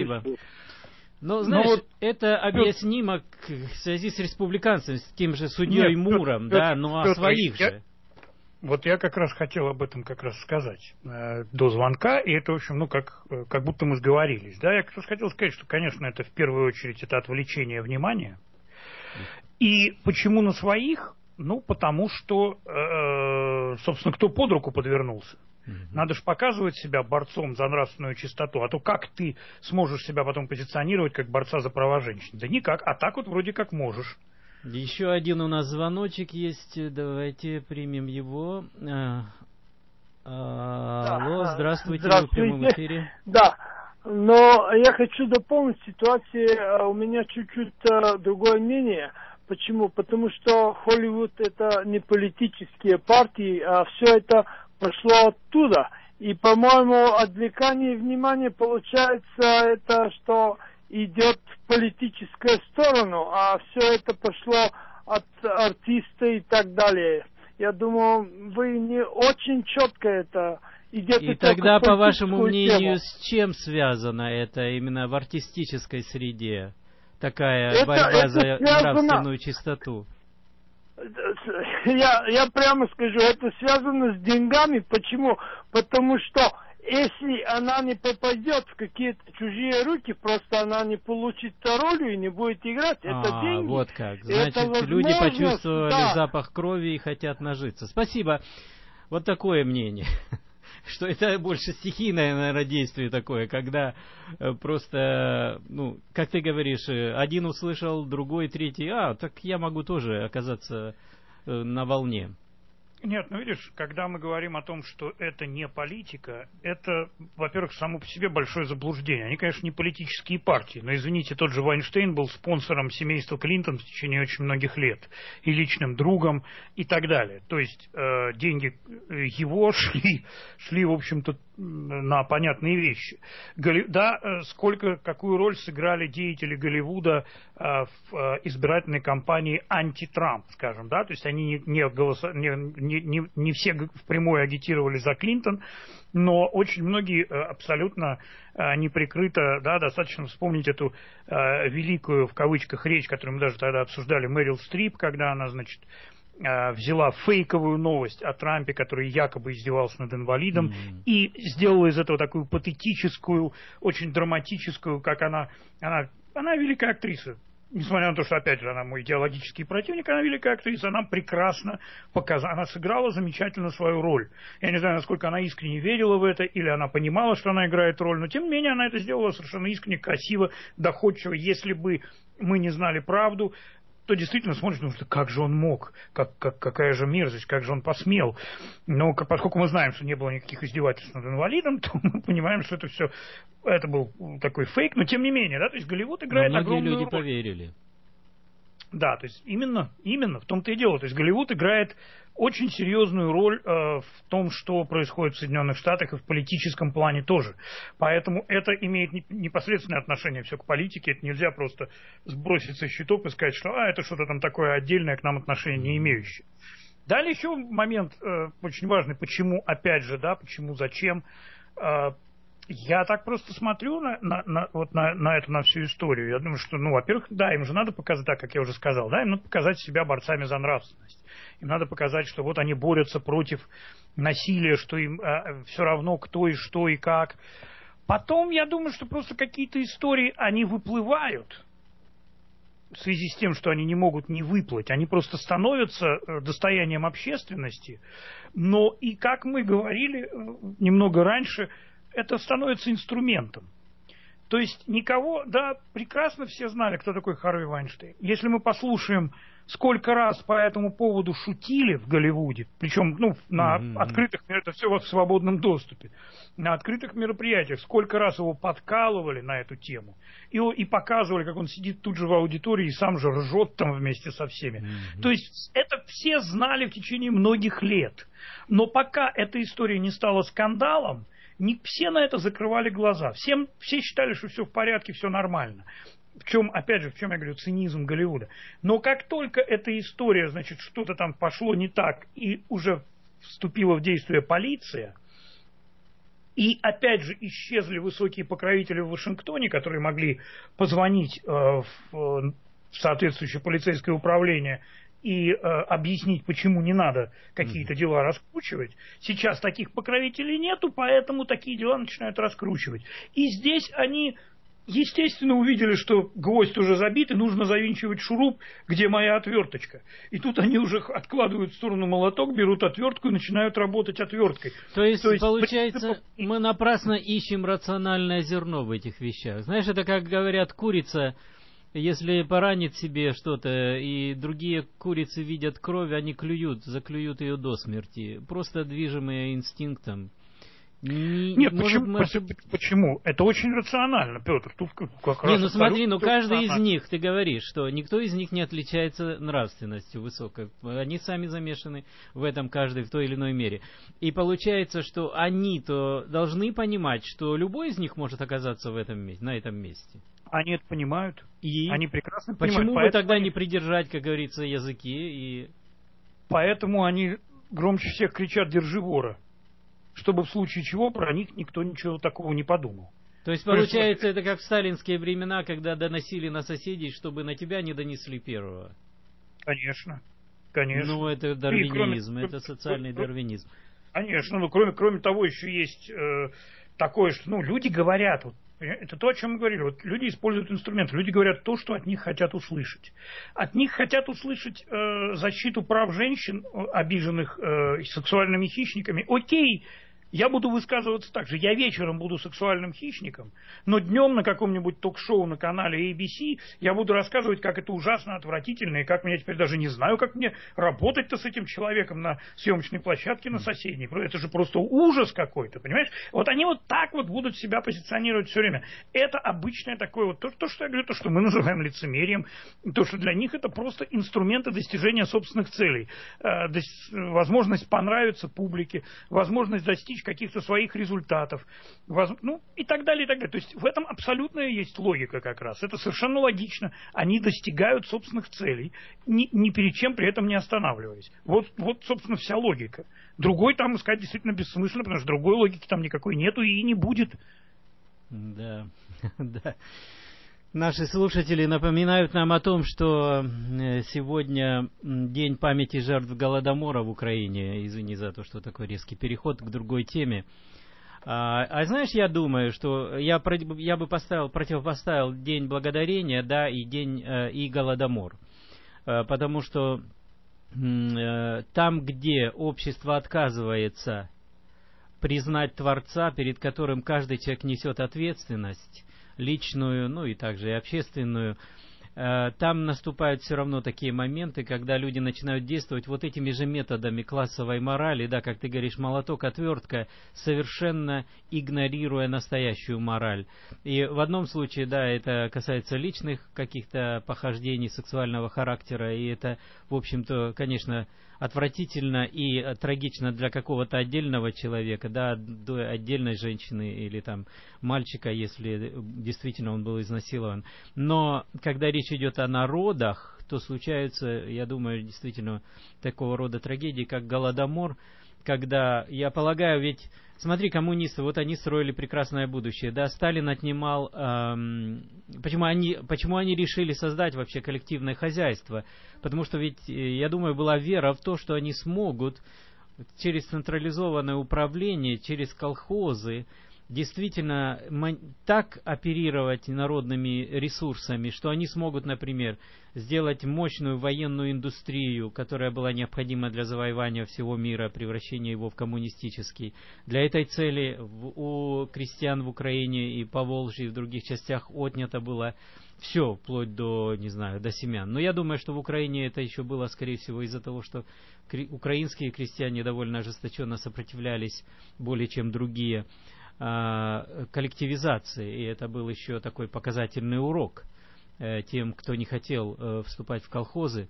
Speaker 20: Знаешь, это объяснимо в связи с республиканцами, с тем же судьей Муром, своих же.
Speaker 21: Вот я как раз хотел об этом сказать до звонка, и это, в общем, как будто мы сговорились. Да? Я как раз хотел сказать, что, конечно, это в первую очередь это отвлечение внимания. И почему на своих? Потому что, собственно, кто под руку подвернулся. Надо же показывать себя борцом за нравственную чистоту, а то как ты сможешь себя потом позиционировать как борца за права женщин? Да никак, а так вот вроде как можешь.
Speaker 20: Еще один у нас звоночек есть, давайте примем его. Алло, здравствуйте, вы в прямом эфире.
Speaker 22: Да, но я хочу дополнить ситуацию, у меня чуть-чуть другое мнение. Почему? Потому что Холливуд это не политические партии, а все это пошло оттуда. И, по-моему, отвлекание внимания получается это, что идет в политическую сторону, а все это пошло от артиста и так далее. Я думаю, вы не очень четко это
Speaker 20: И тогда, по вашему мнению, с чем связано это именно в артистической среде? Такая борьба за нравственную чистоту?
Speaker 22: Я прямо скажу, это связано с деньгами. Почему? Потому что если она не попадет в какие-то чужие руки, просто она не получит роль и не будет играть. Это деньги.
Speaker 20: Вот как. Значит, люди почувствовали запах крови и хотят нажиться. Спасибо. Вот такое мнение. Что это больше стихийное, наверное, действие такое, когда просто, ну, как ты говоришь, один услышал, другой, третий, так я могу тоже оказаться на волне.
Speaker 21: Нет, ну видишь, когда мы говорим о том, что это не политика, это, во-первых, само по себе большое заблуждение. Они, конечно, не политические партии, но, извините, тот же Вайнштейн был спонсором семейства Клинтон в течение очень многих лет, и личным другом, и так далее. То есть деньги его шли, в общем-то, на понятные вещи. Какую роль сыграли деятели Голливуда в избирательной кампании анти-Трамп, скажем, да, то есть они не все впрямую агитировали за Клинтон, но очень многие абсолютно неприкрыто, да, достаточно вспомнить эту великую, в кавычках, речь, которую мы даже тогда обсуждали, Мэрил Стрип, когда она, значит, взяла фейковую новость о Трампе, который якобы издевался над инвалидом, и сделала из этого такую патетическую, очень драматическую, как она великая актриса. Несмотря на то, что, опять же, она мой идеологический противник, она великая актриса, она прекрасно показала, она сыграла замечательно свою роль. Я не знаю, насколько она искренне верила в это, или она понимала, что она играет роль, но, тем не менее, она это сделала совершенно искренне, красиво, доходчиво. Если бы мы не знали правду, то действительно смотришь, ну, что как же он мог, какая же мерзость, как же он посмел. Но поскольку мы знаем, что не было никаких издевательств над инвалидом, то мы понимаем, что это был такой фейк, но тем не менее, да, то есть Голливуд играет огромную роль.
Speaker 20: Многие люди поверили.
Speaker 21: Да, то есть именно в том-то и дело. То есть Голливуд играет очень серьезную роль в том, что происходит в Соединенных Штатах, и в политическом плане тоже. Поэтому это имеет непосредственное отношение все к политике. Это нельзя просто сбросить со счетов и сказать, что это что-то там такое отдельное, к нам отношения не имеющее. Далее еще момент очень важный. Почему, опять же, да, почему, зачем. Я так просто смотрю на всю историю. Я думаю, что, во-первых, да, им же надо показать, так, как я уже сказал, да, им надо показать себя борцами за нравственность. Им надо показать, что вот они борются против насилия, что им все равно кто и что и как. Потом, я думаю, что просто какие-то истории, они выплывают в связи с тем, что они не могут не выплыть. Они просто становятся достоянием общественности. Но и, как мы говорили немного раньше, это становится инструментом. То есть никого, да, прекрасно все знали, кто такой Харви Вайнштейн. Если мы послушаем, сколько раз по этому поводу шутили в Голливуде, причем, на открытых, это все в свободном доступе, на открытых мероприятиях, сколько раз его подкалывали на эту тему, и показывали, как он сидит тут же в аудитории и сам же ржет там вместе со всеми. То есть это все знали в течение многих лет. Но пока эта история не стала скандалом, не все на это закрывали глаза. Все считали, что все в порядке, все нормально. В чем я говорю, цинизм Голливуда. Но как только эта история, значит, что-то там пошло не так, и уже вступила в действие полиция, и опять же исчезли высокие покровители в Вашингтоне, которые могли позвонить в соответствующее полицейское управление и объяснить, почему не надо какие-то дела раскручивать. Сейчас таких покровителей нету, поэтому такие дела начинают раскручивать. И здесь они, естественно, увидели, что гвоздь уже забит, и нужно завинчивать шуруп, где моя отверточка. И тут они уже откладывают в сторону молоток, берут отвертку и начинают работать отверткой.
Speaker 20: То есть получается, мы напрасно ищем рациональное зерно в этих вещах. Знаешь, это как говорят, курица, если поранит себе что-то, и другие курицы видят кровь, они заклюют ее до смерти. Просто движимые инстинктом.
Speaker 21: Нет, почему? Это очень рационально, Петр. Тут как раз
Speaker 20: смотри, каждый из них, ты говоришь, что никто из них не отличается нравственностью высокой. Они сами замешаны в этом, каждый в той или иной мере. И получается, что они-то должны понимать, что любой из них может оказаться на этом месте.
Speaker 21: Они это понимают.
Speaker 20: И
Speaker 21: они прекрасно понимают.
Speaker 20: Почему бы тогда не придержать, как говорится, языки?
Speaker 21: Поэтому они громче всех кричат «Держи вора». чтобы в случае чего про них никто ничего такого не подумал.
Speaker 20: То есть, получается, это как в сталинские времена, когда доносили на соседей, чтобы на тебя не донесли первого.
Speaker 21: Конечно, конечно.
Speaker 20: Ну, это дарвинизм, это социальный дарвинизм.
Speaker 21: Конечно, но кроме того, еще есть такое, что люди говорят, вот, это то, о чем мы говорили, вот люди используют инструменты, люди говорят то, что от них хотят услышать. От них хотят услышать защиту прав женщин, обиженных сексуальными хищниками. Окей, я буду высказываться так же. Я вечером буду сексуальным хищником, но днем на каком-нибудь ток-шоу на канале ABC я буду рассказывать, как это ужасно, отвратительно, и как я теперь даже не знаю, как мне работать-то с этим человеком на съемочной площадке на соседней. Это же просто ужас какой-то, понимаешь? Вот они вот так вот будут себя позиционировать все время. Это обычное такое вот, то, что я говорю, то, что мы называем лицемерием, то, что для них это просто инструменты достижения собственных целей. Возможность понравиться публике, возможность достичь каких-то своих результатов, и так далее, и так далее. То есть в этом абсолютно есть логика как раз. Это совершенно логично. Они достигают собственных целей, ни перед чем при этом не останавливаясь. Вот, собственно, вся логика. Другой там искать действительно бессмысленно, потому что другой логики там никакой нету и не будет.
Speaker 20: Да, да. Наши слушатели напоминают нам о том, что сегодня День памяти жертв Голодомора в Украине. Извини за то, что такой резкий переход к другой теме. А знаешь, я думаю, что я бы противопоставил День Благодарения, да, и и Голодомор. Потому что там, где общество отказывается признать Творца, перед которым каждый человек несет ответственность, личную, и также и общественную, там наступают все равно такие моменты, когда люди начинают действовать вот этими же методами классовой морали, да, как ты говоришь, молоток, отвертка, совершенно игнорируя настоящую мораль. И в одном случае, да, это касается личных каких-то похождений сексуального характера, и это, в общем-то, конечно, отвратительно и трагично для какого-то отдельного человека, да, отдельной женщины или там мальчика, если действительно он был изнасилован. Но когда речь идет о народах, то случаются, я думаю, действительно такого рода трагедии, как Голодомор, когда, я полагаю, ведь, смотри, коммунисты, вот они строили прекрасное будущее, да, Сталин отнимал, почему они решили создать вообще коллективное хозяйство? Потому что ведь, я думаю, была вера в то, что они смогут через централизованное управление, через колхозы, действительно так оперировать народными ресурсами, что они смогут, например, сделать мощную военную индустрию, которая была необходима для завоевания всего мира, превращения его в коммунистический. Для этой цели у крестьян в Украине и Поволжье и в других частях отнято было все, вплоть до, не знаю, до семян. Но я думаю, что в Украине это еще было, скорее всего, из-за того, что украинские крестьяне довольно ожесточенно сопротивлялись более чем другие коллективизации, и это был еще такой показательный урок тем, кто не хотел вступать в колхозы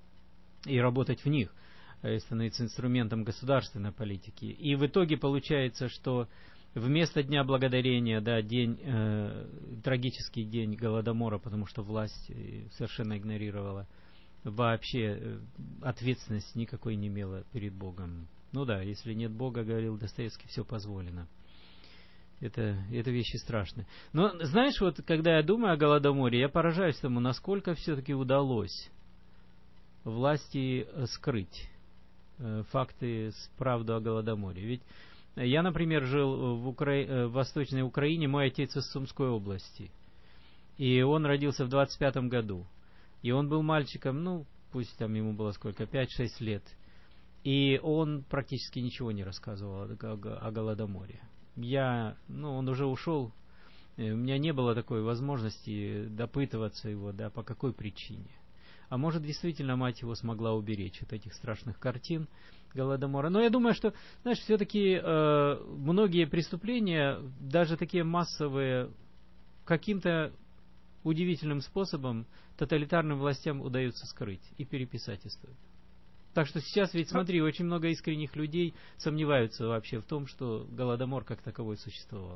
Speaker 20: и работать в них, становиться инструментом государственной политики. И в итоге получается, что вместо Дня Благодарения, да, трагический день Голодомора, потому что власть совершенно игнорировала вообще ответственность никакой не имела перед Богом. Ну да, если нет Бога, говорил Достоевский, все позволено. Это вещи страшные. Но, знаешь, вот когда я думаю о Голодоморе, я поражаюсь тому, насколько все-таки удалось власти скрыть факты, правду о Голодоморе. Ведь я, например, жил в Восточной Украине, мой отец из Сумской области. И он родился в 25-м году. И он был мальчиком, пусть там ему было сколько, 5-6 лет. И он практически ничего не рассказывал о Голодоморе. Он уже ушел, у меня не было такой возможности допытываться его, да, по какой причине. А может, действительно, мать его смогла уберечь от этих страшных картин Голодомора. Но я думаю, что, знаешь, все-таки многие преступления, даже такие массовые, каким-то удивительным способом тоталитарным властям удается скрыть и переписать историю. Так что сейчас, ведь смотри, очень много искренних людей сомневаются вообще в том, что Голодомор как таковой существовал.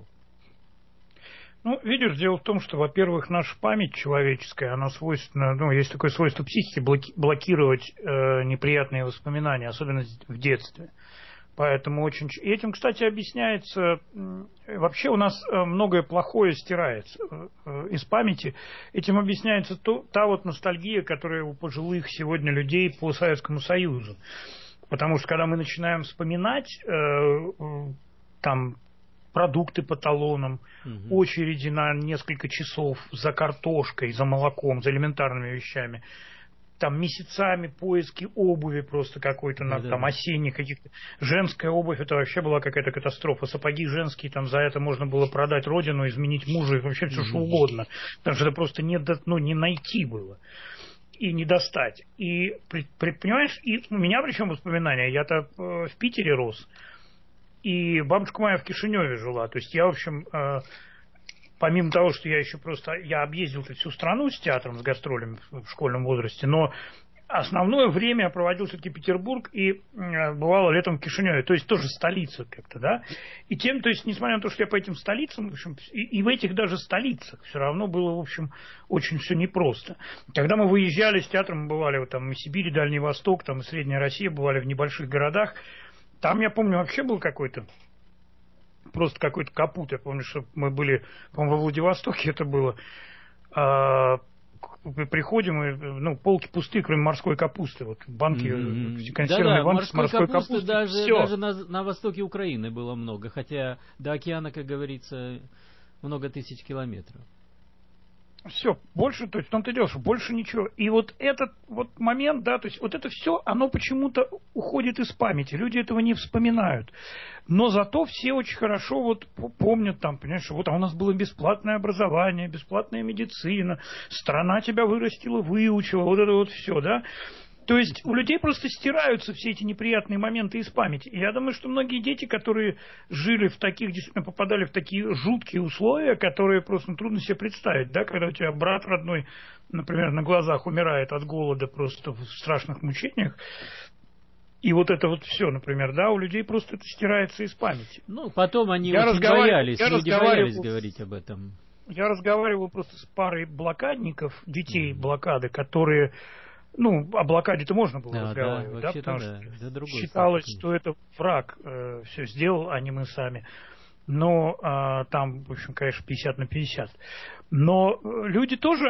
Speaker 21: Видишь, дело в том, что, во-первых, наша память человеческая, она свойственна, есть такое свойство психики блокировать неприятные воспоминания, особенно в детстве. Поэтому этим, кстати, объясняется, вообще у нас многое плохое стирается из памяти. Этим объясняется та вот ностальгия, которая у пожилых сегодня людей по Советскому Союзу. Потому что когда мы начинаем вспоминать там продукты по талонам, очереди на несколько часов за картошкой, за молоком, за элементарными вещами, там месяцами поиски обуви просто какой-то, там осенних каких-то. Женская обувь, это вообще была какая-то катастрофа. Сапоги женские, там за это можно было продать родину, изменить мужа, и вообще все что угодно. Потому что это просто не найти было. И не достать. И, понимаешь, и у меня причем воспоминания, я-то в Питере рос, и бабушка моя в Кишиневе жила. То есть я, в общем, помимо того, что я объездил всю страну с театром, с гастролями в школьном возрасте, но основное время я проводил все-таки Петербург и бывало летом в Кишиневе, то есть тоже столица как-то, да. И тем, то есть, несмотря на то, что я по этим столицам, в общем, и в этих даже столицах все равно было, в общем, очень все непросто. Когда мы выезжали с театром, мы бывали вот там и Сибирь, и Дальний Восток, там и Средняя Россия, бывали в небольших городах, там, я помню, вообще был просто какой-то капут. Я помню, что мы были, по-моему, во Владивостоке это было. Приходим, и полки пустые, кроме морской капусты. Вот банки, консервные банки с морской капустой.
Speaker 20: Даже на востоке Украины было много, хотя до океана, как говорится, много тысяч километров.
Speaker 21: Все, больше, то есть в том-то и дело, что больше ничего. И вот этот вот момент, да, то есть вот это все, оно почему-то уходит из памяти. Люди этого не вспоминают. Но зато все очень хорошо вот помнят там, понимаешь, что вот у нас было бесплатное образование, бесплатная медицина, страна тебя вырастила, выучила, вот это вот все, да. То есть у людей просто стираются все эти неприятные моменты из памяти. И я думаю, что многие дети, которые жили в таких, действительно попадали в такие жуткие условия, которые просто трудно себе представить, да, когда у тебя брат родной, например, на глазах умирает от голода просто в страшных мучениях, и вот это вот все, например, да, у людей просто это стирается из памяти.
Speaker 20: Потом они очень боялись, люди боялись говорить об этом.
Speaker 21: Я разговаривал просто с парой блокадников, детей блокады, которые... о блокаде-то можно было разговаривать, да, потому что считалось, что это враг все сделал, а не мы сами. Но там, в общем, конечно, 50/50. Но люди тоже,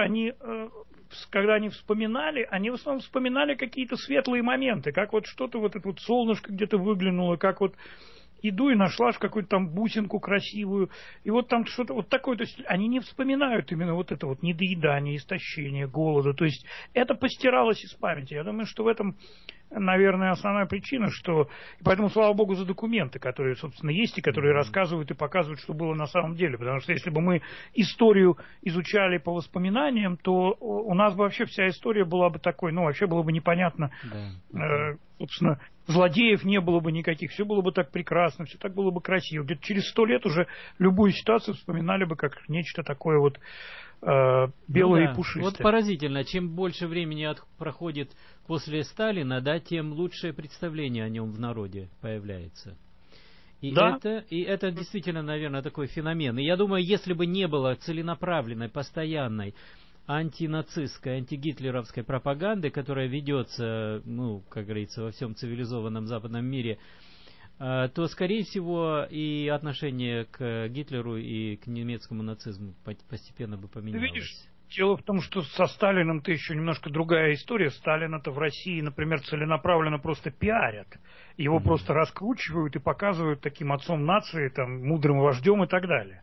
Speaker 21: когда они вспоминали, они в основном вспоминали какие-то светлые моменты, как вот что-то, вот это вот солнышко где-то выглянуло, как вот иду и нашла какую-то там бусинку красивую, и вот там что-то вот такое, то есть они не вспоминают именно вот это вот недоедание, истощение, голода, то есть это постиралось из памяти. Я думаю, что в этом, наверное, основная причина, что... И поэтому, слава богу, за документы, которые, собственно, есть, и которые рассказывают и показывают, что было на самом деле, потому что если бы мы историю изучали по воспоминаниям, то у нас бы вообще вся история была бы такой, вообще было бы непонятно, собственно, злодеев не было бы никаких, все было бы так прекрасно, все так было бы красиво. Где-то через 100 лет уже любую ситуацию вспоминали бы как нечто такое вот белое и пушистое.
Speaker 20: Вот поразительно, чем больше времени проходит после Сталина, да, тем лучшее представление о нем в народе появляется. И это действительно, наверное, такой феномен. И я думаю, если бы не было целенаправленной, постоянной антинацистской, антигитлеровской пропаганды, которая ведется, как говорится, во всем цивилизованном западном мире, то, скорее всего, и отношение к Гитлеру и к немецкому нацизму постепенно бы поменялось.
Speaker 21: Ты видишь, дело в том, что со Сталином-то еще немножко другая история. Сталина-то в России, например, целенаправленно просто пиарят. Его просто раскручивают и показывают таким отцом нации, там, мудрым вождем и так далее.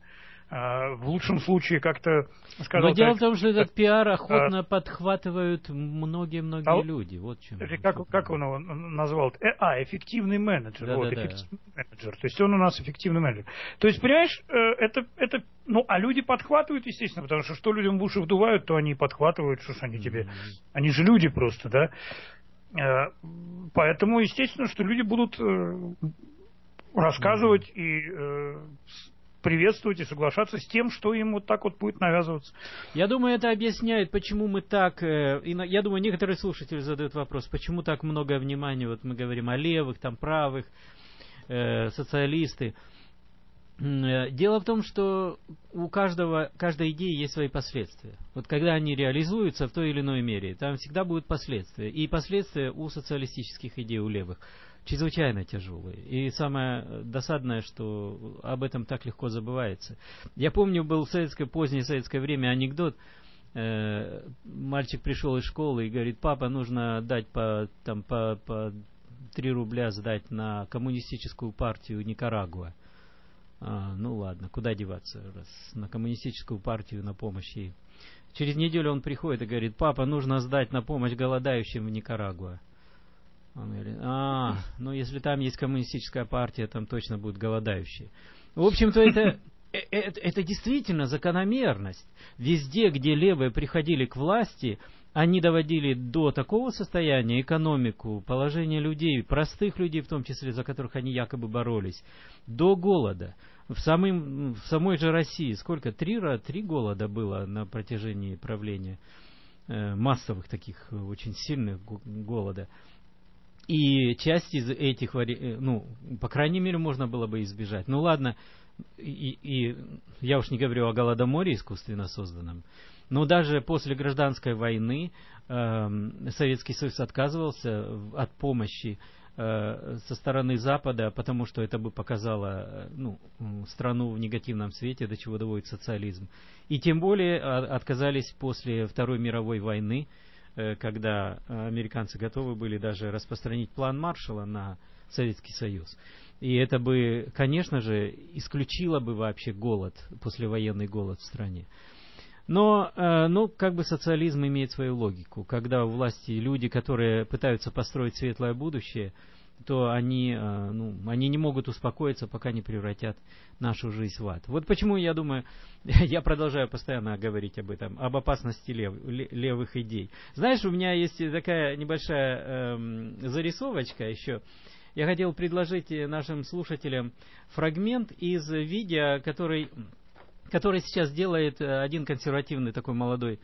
Speaker 21: В лучшем случае как-то сказал...
Speaker 20: Но дело в том, что этот пиар охотно подхватывают многие-многие люди. Вот в чем.
Speaker 21: Как он его назвал? Эффективный менеджер. Эффективный менеджер. То есть он у нас эффективный менеджер. То есть, понимаешь, это а люди подхватывают, естественно, потому что людям в уши вдувают, то они подхватывают, что ж они тебе... Они же люди просто, да? Поэтому, естественно, что люди будут рассказывать и... приветствовать и соглашаться с тем, что им вот так вот будет навязываться.
Speaker 20: Я думаю, это объясняет, почему мы так... я думаю, некоторые слушатели задают вопрос, почему так много внимания, вот мы говорим о левых, там, правых, социалисты. Дело в том, что у каждой идеи есть свои последствия. Вот когда они реализуются в той или иной мере, там всегда будут последствия. И последствия у социалистических идей, у левых. чрезвычайно тяжелые. И самое досадное, что об этом так легко забывается. Я помню, был в позднее советское время анекдот. Мальчик пришел из школы и говорит: папа, нужно дать по 3 рубля сдать на коммунистическую партию Никарагуа. Ну ладно, куда деваться, раз на коммунистическую партию на помощь ей. Через неделю он приходит и говорит: папа, нужно сдать на помощь голодающим в Никарагуа. Он говорит: ну если там есть коммунистическая партия, там точно будут голодающие. В общем-то, это действительно закономерность. Везде, где левые приходили к власти, они доводили до такого состояния экономику, положение людей, простых людей в том числе, за которых они якобы боролись, до голода. В самой же России сколько? 3 голода было на протяжении правления, массовых таких, очень сильных голода. И часть из этих, по крайней мере, можно было бы избежать. Ну ладно, и я уж не говорю о голодоморе искусственно созданном. Но даже после гражданской войны Советский Союз отказывался от помощи со стороны Запада, потому что это бы показало страну в негативном свете, до чего доводит социализм. И тем более отказались после Второй мировой войны, когда американцы готовы были даже распространить план Маршалла на Советский Союз. И это бы, конечно же, исключило бы вообще голод, послевоенный голод в стране. Но, как бы социализм имеет свою логику. Когда у власти люди, которые пытаются построить светлое будущее, то они не могут успокоиться, пока не превратят нашу жизнь в ад. Вот почему, я думаю, я продолжаю постоянно говорить об этом, об опасности левых идей. Знаешь, у меня есть такая небольшая зарисовочка еще. Я хотел предложить нашим слушателям фрагмент из видео, который сейчас делает один консервативный такой молодой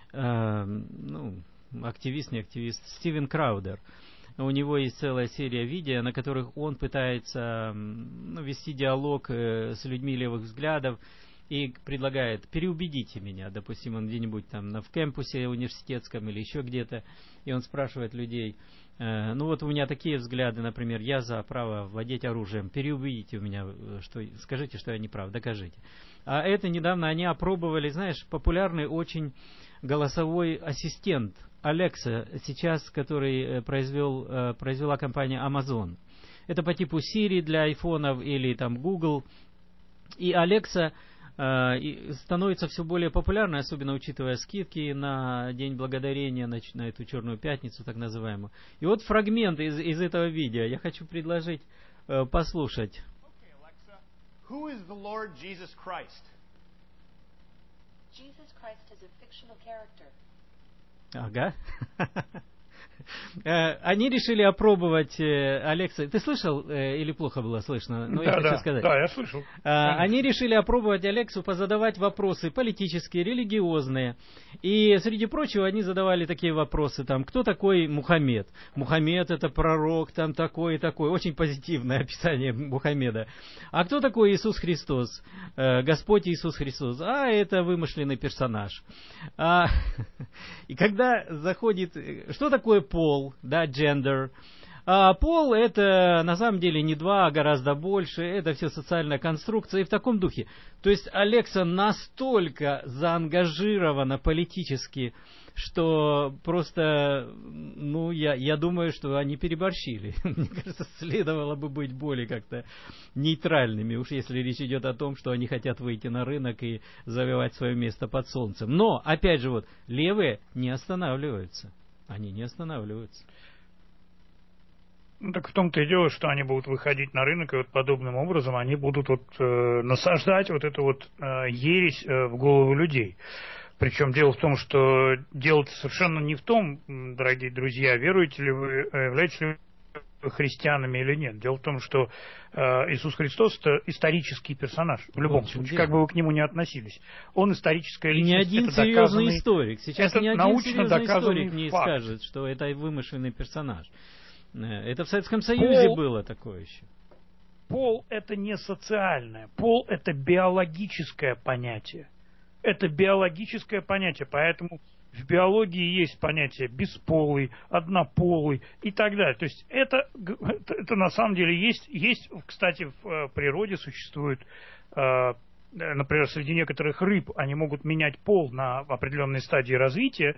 Speaker 20: активист, не активист, Стивен Краудер. У него есть целая серия видео, на которых он пытается вести диалог с людьми левых взглядов и предлагает: переубедите меня. Допустим, он где-нибудь там в кампусе университетском или еще где-то, и он спрашивает людей: вот у меня такие взгляды, например, я за право владеть оружием, переубедите меня, скажите, что я не прав, докажите. А это недавно они опробовали, знаешь, популярный очень голосовой ассистент Alexa, сейчас, который произвела компания Amazon. Это по типу Siri для айфонов или там Google. И Alexa становится все более популярной, особенно учитывая скидки на День Благодарения, на эту Черную Пятницу, так называемую. И вот фрагмент из этого видео я хочу предложить послушать.
Speaker 5: Who is the Lord Jesus Christ?
Speaker 6: Jesus Christ is a fictional character.
Speaker 20: Ага. Они решили опробовать Alexa. Ты слышал или плохо было слышно?
Speaker 21: Да, я слышал.
Speaker 20: Они решили опробовать Алексу позадавать вопросы политические, религиозные. И, среди прочего, они задавали такие вопросы. Кто такой Мухаммед? Мухаммед — это пророк, такой и такой. Очень позитивное описание Мухаммеда. А кто такой Иисус Христос? Господь Иисус Христос. Это вымышленный персонаж. И когда заходит... Что такое пол, gender? Пол — это на самом деле не 2, а гораздо больше. Это все социальная конструкция и в таком духе. То есть Alexa настолько заангажирована политически, что просто, я думаю, что они переборщили. Мне кажется, следовало бы быть более как-то нейтральными, уж если речь идет о том, что они хотят выйти на рынок и завоевать свое место под солнцем. Но, опять же, левые не останавливаются. Они не останавливаются.
Speaker 21: Так в том-то и дело, что они будут выходить на рынок, и подобным образом они будут насаждать эту ересь в голову людей. Причем дело в том, что дело-то совершенно не в том, дорогие друзья, веруете ли вы, являетесь ли вы христианами или нет. Дело в том, что Иисус Христос — это исторический персонаж, в любом случае, как бы вы к нему ни относились. Он историческая личность.
Speaker 20: И ни один серьезный историк. Сейчас ни один серьезный историк не
Speaker 21: факт.
Speaker 20: скажет, что это вымышленный персонаж. Это в Советском Союзе было такое еще.
Speaker 21: Пол — это не социальное. Пол — это биологическое понятие. Это биологическое понятие. Поэтому В биологии есть понятие бесполый, однополый и так далее. То есть это на самом деле есть, кстати, в природе существует, например, среди некоторых рыб они могут менять пол на определенной стадии развития,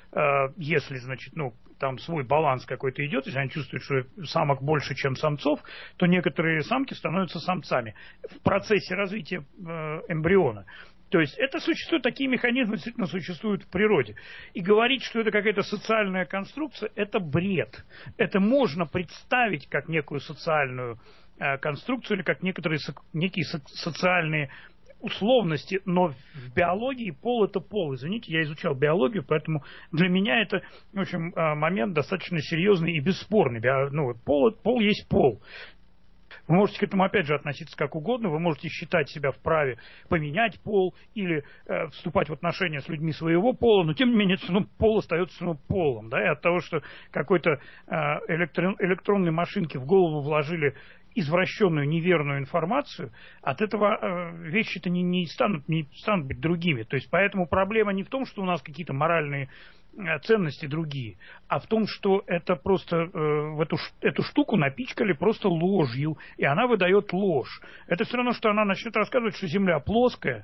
Speaker 21: если, значит, там свой баланс какой-то идет, если они чувствуют, что самок больше, чем самцов, то некоторые самки становятся самцами в процессе развития эмбриона. То есть это существует, такие механизмы действительно существуют в природе. И говорить, что это какая-то социальная конструкция, это бред. Это можно представить как некую социальную конструкцию или как некие социальные условности, но в биологии пол это пол. Извините, я изучал биологию, поэтому для меня это, в общем, момент достаточно серьезный и бесспорный. Пол есть пол. Вы можете к этому, опять же, относиться как угодно. Вы можете считать себя вправе поменять пол или вступать в отношения с людьми своего пола, но, тем не менее, пол остается полом. Да? И от того, что какой-то электронной машинке в голову вложили извращенную, неверную информацию, от этого вещи-то не станут быть другими. То есть, поэтому проблема не в том, что у нас какие-то моральные ценности другие, а в том, что это просто в эту штуку напичкали просто ложью, и она выдает ложь. Это все равно, что она начнет рассказывать, что Земля плоская,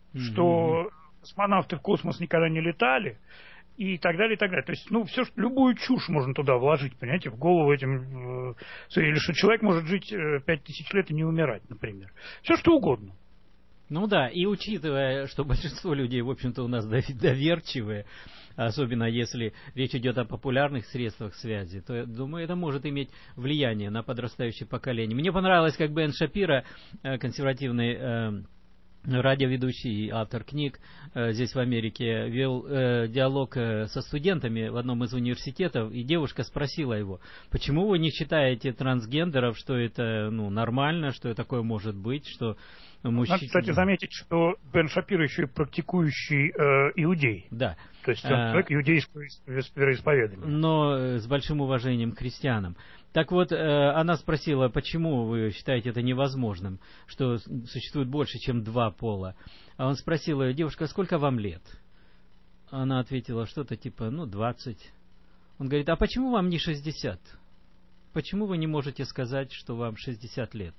Speaker 21: что космонавты в космос никогда не летали, и так далее, и так далее. То есть, любую чушь можно туда вложить, понимаете, в голову этим, или что человек может жить 5000 лет и не умирать, например. Все что угодно.
Speaker 20: Ну да, и учитывая, что большинство людей, в общем-то, у нас доверчивые, особенно если речь идет о популярных средствах связи, то, я думаю, это может иметь влияние на подрастающее поколение. Мне понравилось, как Бен Шапиро, консервативный радиоведущий и автор книг здесь в Америке, вел диалог со студентами в одном из университетов, и девушка спросила его: почему вы не считаете трансгендеров, что это нормально, что такое может быть, что мужчина...
Speaker 21: Надо, кстати, заметить, что Бен Шапиро еще и практикующий иудей.
Speaker 20: Да.
Speaker 21: То есть он человек иудейского вероисповедания.
Speaker 20: Но с большим уважением к христианам. Так вот, она спросила, почему вы считаете это невозможным, что существует больше, чем два пола. А он спросил ее: девушка, сколько вам лет? Она ответила что-то типа, 20. Он говорит: а почему вам не 60? Почему вы не можете сказать, что вам 60 лет?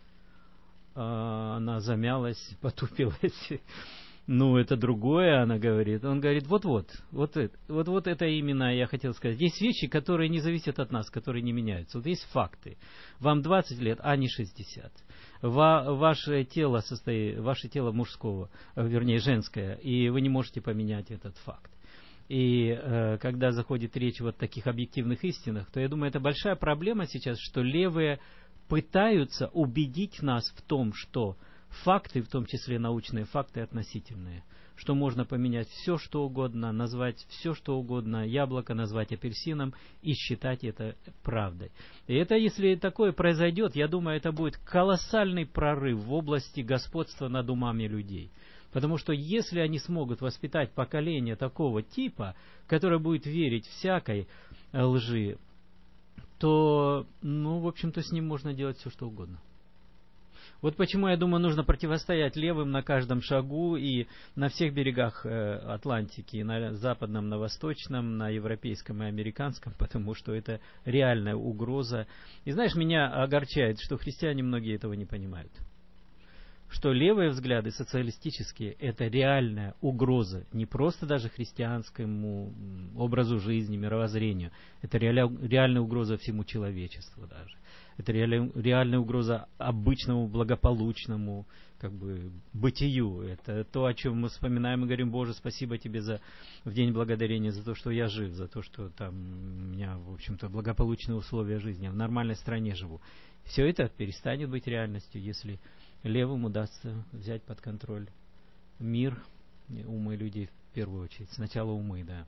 Speaker 20: Она замялась, потупилась. Это другое, она говорит. Он говорит: вот это именно я хотел сказать. Есть вещи, которые не зависят от нас, которые не меняются. Вот есть факты. Вам 20 лет, а не 60. Ваше тело мужского, вернее женское, и вы не можете поменять этот факт. И когда заходит речь о таких объективных истинах, то я думаю, это большая проблема сейчас, что левые пытаются убедить нас в том, что факты, в том числе научные факты, относительные. Что можно поменять все, что угодно, назвать все, что угодно, яблоко назвать апельсином и считать это правдой. И это, если такое произойдет, я думаю, это будет колоссальный прорыв в области господства над умами людей. Потому что если они смогут воспитать поколение такого типа, которое будет верить всякой лжи, то, в общем-то, с ним можно делать все, что угодно. Вот почему, я думаю, нужно противостоять левым на каждом шагу и на всех берегах Атлантики, и на западном, на восточном, на европейском и американском, потому что это реальная угроза. И знаешь, меня огорчает, что христиане многие этого не понимают. Что левые взгляды социалистические – это реальная угроза, не просто даже христианскому образу жизни, мировоззрению. Это реальная угроза всему человечеству даже. Это реальная угроза обычному, благополучному бытию. Это то, о чем мы вспоминаем и говорим: Боже, спасибо тебе в день благодарения за то, что я жив, за то, что у меня, в общем-то, благополучные условия жизни, я в нормальной стране живу. Все это перестанет быть реальностью, если левым удастся взять под контроль мир, умы людей в первую очередь. Сначала умы, да.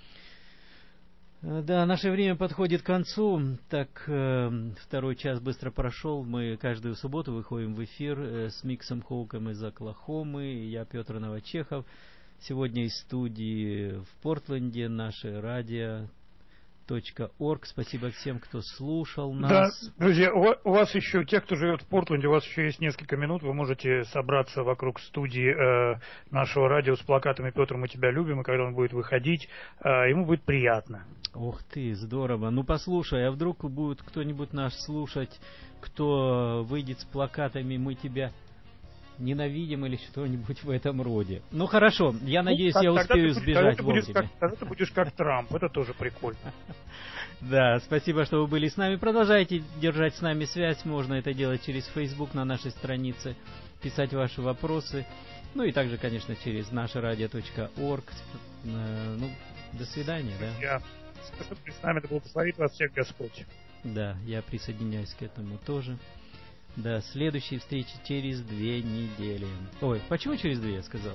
Speaker 20: Да, наше время подходит к концу. Так, второй час быстро прошел. Мы каждую субботу выходим в эфир с Миксом Хоуком из Оклахомы. Я Петр Новочехов. Сегодня из студии в Портленде наше радио radio.org. Спасибо всем, кто слушал нас.
Speaker 21: Да, друзья, у вас еще, те, кто живет в Портленде, у вас еще есть несколько минут, вы можете собраться вокруг студии нашего радио с плакатами «Петр, мы тебя любим», и когда он будет выходить, ему будет приятно.
Speaker 20: Ух ты, здорово. Ну, послушай, а вдруг будет кто-нибудь нас слушать, кто выйдет с плакатами «Мы тебя ненавидим» или что-нибудь в этом роде. Ну, хорошо, я надеюсь, я успею сбежать вовремя.
Speaker 21: Тогда ты будешь как Трамп, это тоже прикольно.
Speaker 20: Да, спасибо, что вы были с нами. Продолжайте держать с нами связь, можно это делать через Facebook на нашей странице, писать ваши вопросы, ну и также, конечно, через нашерадио.орг. Ну, до свидания, да?
Speaker 21: Спасибо, что с нами, да благословит вас всех Господь.
Speaker 20: Да, я присоединяюсь к этому тоже. До следующей встречи через 2 недели. Ой, почему через 2 я сказал?